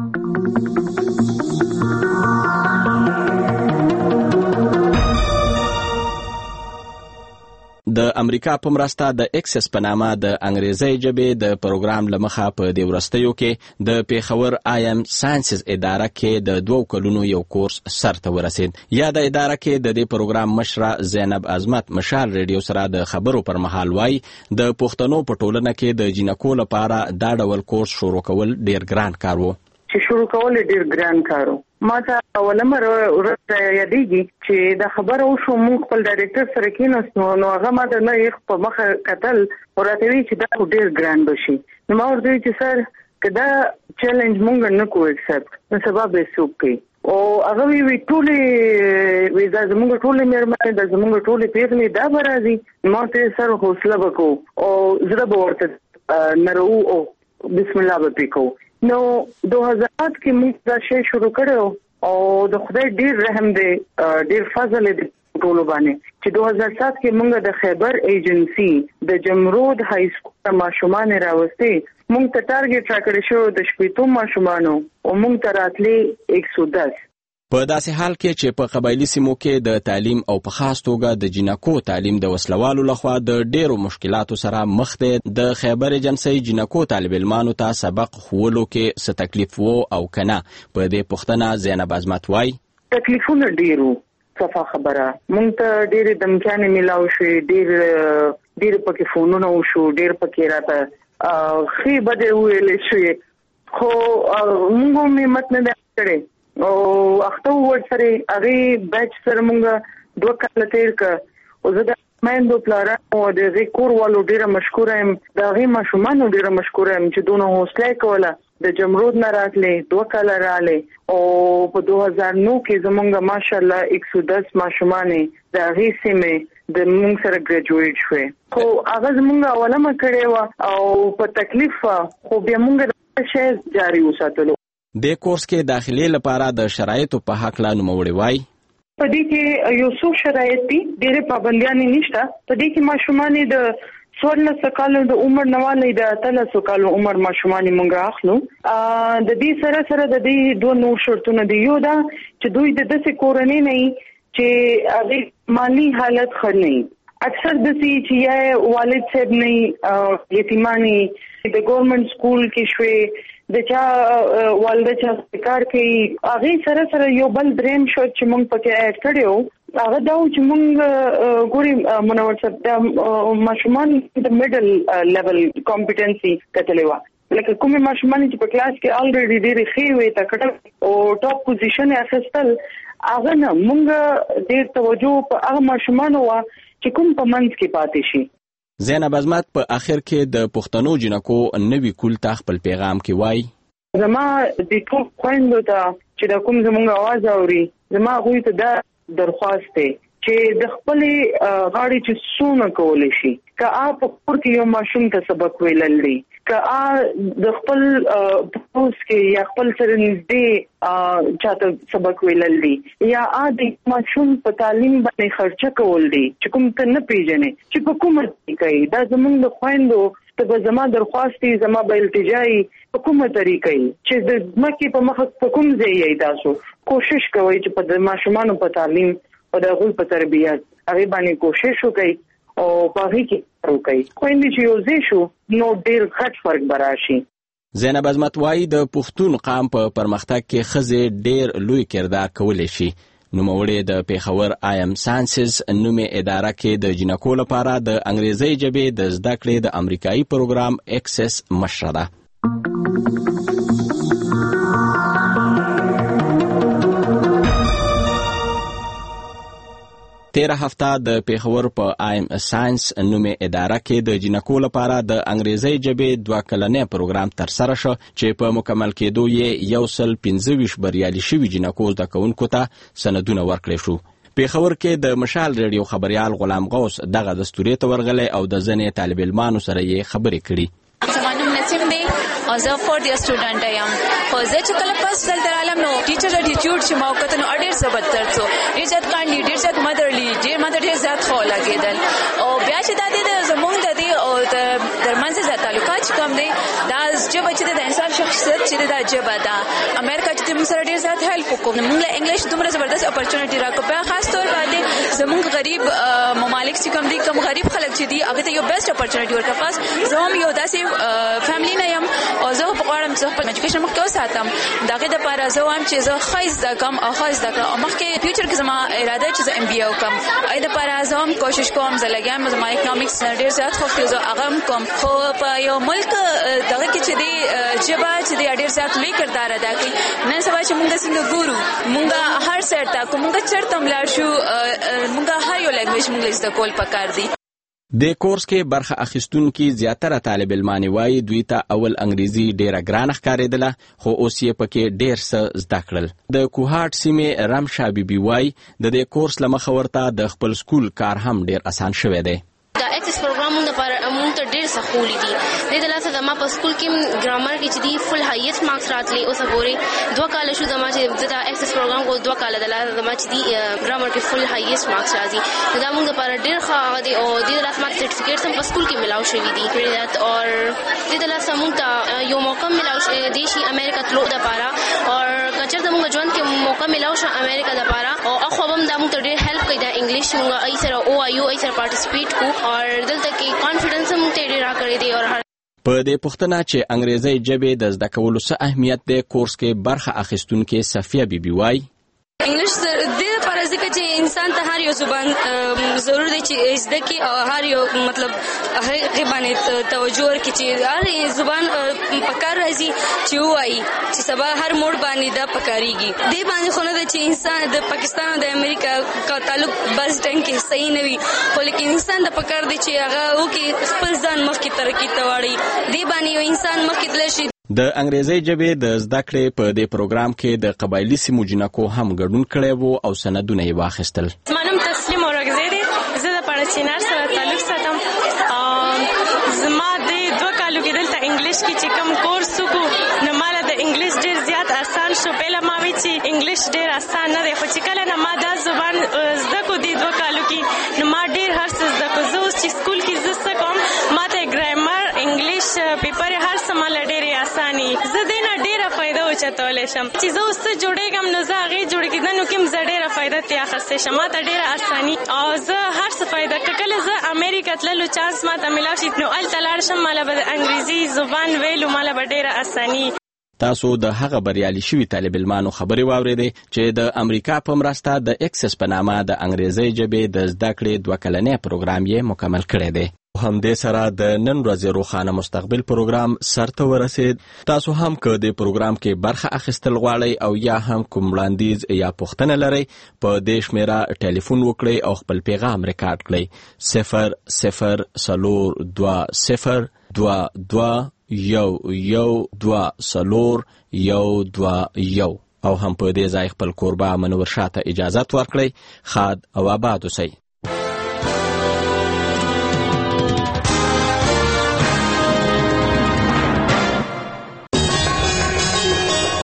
د امریکا په مرسته د اکسس په نامه د انګریزۍ ژبې د پروګرام له مخه په دې وروستیو کې د پېښور آی ایم ساینسز اداره کې د دوو کلونو یو کورس سرته ورسید. یا د اداره کې د دې پروګرام مشره زینب عظمت مشال ریډیو سره د خبرو پر مهال وایي د پښتنو په ټولنه کې د جینکو لپاره دا ډول کورس شروع کول ډېر ګران کار و. چې شروع کول ډېر ګران کار و. ما ته اولمه ورته یادېږي چې دا خبره وشو موږ خپل ډایرکټر سره کېناستو نو هغه ما ته نه یې په مخه کتل او راته ویل چې دا خو ډېر ګران به شي. نو ما ورته ویل چې سر که دا چیلنج موږ نه کوو اکسپټ نو سبا به څوک کوي او هغه وی ټولې وی دا زموږ ټولې مېرمنې دا زموږ ټولې پیغلې دا به راځي. ما ته سر حوصله به کوو او زړه به ورته نرو او بسم الله به پې کوو. نو دو هزار کې موږ دا شی شروع کړو او د خدای ډیر رحم دی ډیر فضل دی ټولو باندې چې دو هزار سات کې موږ د خیبر ایجنسی د جمرود های سکول ماشومان راوستي موږ ته ټارګټ راکړی شو د شپږ ماشومانو او موږ ته راتلې یک سو دس. په داسې حال کې چې په قبایلي سیمو کې د تعلیم او په خاص توګه د جینکو تعلیم د وسلوالو لخوا د ډیرو مشکلاتو سره مخ دی، د خیبر ایجنسی جینکو طالب علمانو ته سبق ښوولو کې څه تکلیف و او که نه. په دې پوښتنه زینب عظمت وایي تکلیفونه ډیر وو. صفا خبره موږ ته ډېرې دمکیانې میلاو شوې، ډېر ډېر پکې فونونه وشو، ډېر پکې راته ښې بدې وویلې شوې، خو موږ هم همت نه دی کړی او اخته ورسره هغه بیچ سره مونږ دوه کاله تیر ک او زه د مېندو پلارانو د دې کور والو ډیره مشکوره یم، د هغې ماشومانو ډیره مشکوره یم چې دونه حوصله کوله د جمرود نه راتلې دوه کاله راغلې او په دو هزار نو کې زمونږ ماشاءالله یک سو دس ماشومانې د هغې سیمې د مونږ سره ګریجویټ شوې. خو هغه زمونږ اولمه کړې وه او په تکلیف خو بیا مونږ د شی جاري وساتلو. د کورس کې داخلي لپاره د شرایطو په هکله نوموړی وایي په دې کې یو څو شرایط دي، ډېرې پابندیانې نشته. په دې کې ماشومانې د څوارلسو کالو د عمر نه والې د اتلسو کالو عمر ماشومانې موږ اخلو. د دې سره سره د دې دوه نور شرطونه دي. یو دا چې دوی د داسې کورنۍ نه وي چې هغې مالي حالت ښه نه وي. اکثر داسې چې یا والد صاحب نه وي، یتیمانې د ګورنمنټ سکول کې شوې، د چا والده چا کار کوي، هغې سره سره یو بل دریم شوت چې موږ پکې اډ کړی و هغه دا و چې موږ ګورې منور صاحب د ماشومان د میډل لیول کمپیټنسي کتلې وه، لکه کومې ماشومان چې په کلاس کې الریډي ډېرې ښې وې تکړه او ټاپ پوزیشن یې اخیستل، هغه نه موږ ډېر توجه په هغه ماشومانو وه چې کوم په منځ کې پاتې شي. زینب عظمت په اخر کې د پښتنو جنکو نوي کول ته خپل پیغام کې وایي زما د ټول خویندو ته چې د کوم زموږ اواز اوري، زما هغوی ته دا درخواست دی چې د خپلې غاړې چې څونه کولی شي که ا په کور کې یو ماشوم ته سبق ویلل دي که ا د خپل پوس کې یا خپل سره نږدې چاته سبق ویلل دي یا ا د ماشوم په تعلیم باندې خرچه کول دي چې کوم ته نه پیژنې چې په کومه کوي دا زمونږ د خويندو ته به زما درخواستي زما به التجائی په کومه طریقې چې د مکه په مخ په کوم ځای یې تاسو کوشش کوئ چې په ماشومانو په تعلیم او د غوړ په تربیت هغه باندې کوشش وکړي او په هغه کې وکړي خويندې چې یو ځای شو نو ډېر غټ فرق براشي. زینب عظمت وایي د پښتون قام په پرمختګ کې ښځې ډېر لوی کردار کولی شي. نوموړې د پیښور آیم ساینسز نومې اداره کې د جنکو لپاره د انګریزي ژبې د زده کړې د امریکایي پروګرام اکسس مشره ده. تیره هفته د پیښور په آیم ساینس نومې اداره کې د جنکو لپاره د انګریزي ژبې دوه کلنې پروګرام ترسره شو چې په مکمل کېدو یې یو سل پنځه ویشت بریالي شوي جنکو زده کوونکو ته سندونه ورکړی شو. پیښور کې د مشال ریډیو خبريال غلام غوث دغه دستوري ته ورغلی او د ځنې طالب علمانو سره یې خبرې کړي. زمانم نسیم دی او زه فورث ایئر سټوډنټ یم. خو زه چې کله پس دلته رالم نو ټیچر اټیټیوډ چې ما وکتل نو ډېر زبردست څو ډېر زیات کاندي ډېر زیات مدرلی ډېر مدر ډېر زیات خو لګېدل او بیا چې دا د زمونږ د دې او د درمنځ د تعلقات چې کوم دی دا ژبه چې د انسان شخصیت چې دا ژبه ده امریکا چې موږ سره ډېر زیات هیلپ وکړو موږ له انګلیش دومره زبردست اپورچونټی راکړه په خاص طور باندې زمونږ غریب ممالک چې کوم دي کوم غریب خلک چې دي هغه ته یو بیسټ اپورچونټی ورکړه. پاس زه هم یو داسې فیملی نه یم او زه په غواړم چې خپل ایجوکیشن مخکې وساتم دغه د لپاره زه وایم چې زه ښه زده کړم او ښه زده کړم او مخکې فیوچر کې زما اراده چې زه ام بي اے وکړم. ای د لپاره زه هم کوشش کوم زه لګیام زما اکونومیکس ډېر زیات خوښ دی زه هغه هم کوم خو په یو ملک دغه کې چې دی ژبه چې دی ډېر زیات لوی کردار ادا کوي. نن سبا چې موږ څنګه ګورو موږ هر سایډ ته کوم موږ چرته ملاړ شو موږ هر یو لنګویج موږ زده کول پکار دي. د کورس کې برخه اخیستونکي زیاتره طالب علمان وایي دوی ته اول انګریزي ډیره ګرانه ښکارېدله خو اوس یې پکې ډیر څه زده کړل. د کوهاټ سیمې رمشا بیبي وایي د دې کورس له مخه ورته د خپل سکول کار هم ډیر اسان شوی دی. دا ایکسس پروګرام موږ لپاره موږ ته ډېر سخولي دي. د دې لاسه زما په سکول کې ګرامر کې چې دی فل هایست مارکس راتلي اوس غوري دوه کال شو زما چې دا ایکسس پروګرام کو دوه کال د لاسه زما چې دی ګرامر کې فل هایست مارکس راځي. دا موږ لپاره ډېر ښه دی او د دې لاسه ما سرټیفیکټس هم په سکول کې ملاو شوی دي کړي او د دې لاسه موږ ته یو موقع ملاو شي د شي امریکا تلو د لپاره او کچر د موږ ژوند کې موقع ملاو شي امریکا د لپاره او اخو هم دا موږ ته ډېر هیلپ کوي د انګلیش موږ ای سره او آی یو ای سره پارټیسپیټ کو او دلته کې کانفیډنس هم ته ډېر راکړی دی او په دې پوښتنه چې انګریزي ژبې د زده کولو څه اهمیت دی کورس کې برخه اخیستونکې صفیه بیبي وایي انګلیش د دې لپاره ځکه چې انسان ته هر یو زبان ضرور دی چې زده کړي او هر یو مطلب هغه باندې توجه ورکړي چې هر زبان په کار راځي چې وایي چې سبا هر موډ باندې دا پکاريږي. دې باندې خو نه ده چې انسان د پاکستان او د امریکا کا تعلق بس ټیم کې صحیح نه وي خو لیکن انسان د پکار دی چې هغه وکړي خپل ځان مخکې ترقي ته واړي. دې باندې یو انسان مخکې تللی شي. د انګریزي ژبې د زده کړې په دې پروګرام کې د قبایلي سیمو جنکو هم ګډون کړی وو او سندونه یې واخیستل. زما تسلیم اورګزی دی زه د پړچینار سره تعلق ساتم. زما د دوه کالو کې دلته انګلیش کې چې کوم کورس وکړو نو ماله د انګلیش ډېر زیات آسان شو. پهله ما وی چې انګلیش ډېر آسان نه دی خو چې کله نه ما دا زبان زده کړو د دوه کالو کې نو ما ډېر هر څه زده کړو. زه اوس چې سکول کې زه څه کوم ما ته ګرامر انګلیش پیپر هر څه ماله ډېرې اساني زه دې نه ډېره فایده وچتولی شم چې زه اوس څه جوړېږم نو زه هغې جوړ کېدنو کې هم زه ډېره فایده ترې اخیستی شم. ما ته ډېره اساني او زه هر څه فایده که کله زه امریکا تللو چانس ما ته میلاو شي نو هلته لاړ شم ماله به د انګریزي زبان ویلو ماله به ډېره اساني. تاسو د هغه بریالي شوي طالب علمانو خبرې واورېدې چې د امریکا په مرسته د اکسس په نامه د انګریزي ژبې د زده کړې دوه کلنې پروګرام یې مکمل کړی دی. همدې سره د نن ورځې روښانه مستقبل پروګرام سرته ورسید. تاسو هم که د پروګرام کې برخه اخیستل غواړئ او یا هم کوم وړاندیز یا پوښتنه لرئ په دې شمیره ټلیفون وکړئ او خپل پیغام ریکارډ کړئ صفر صفر څلور دوه صفر دوه دوه یو یو دوه څلور یو دوه یو او هم په دې ځای خپل کوربه منور شاته اجازت ورکړئ. ښاد او آباد اوسئ.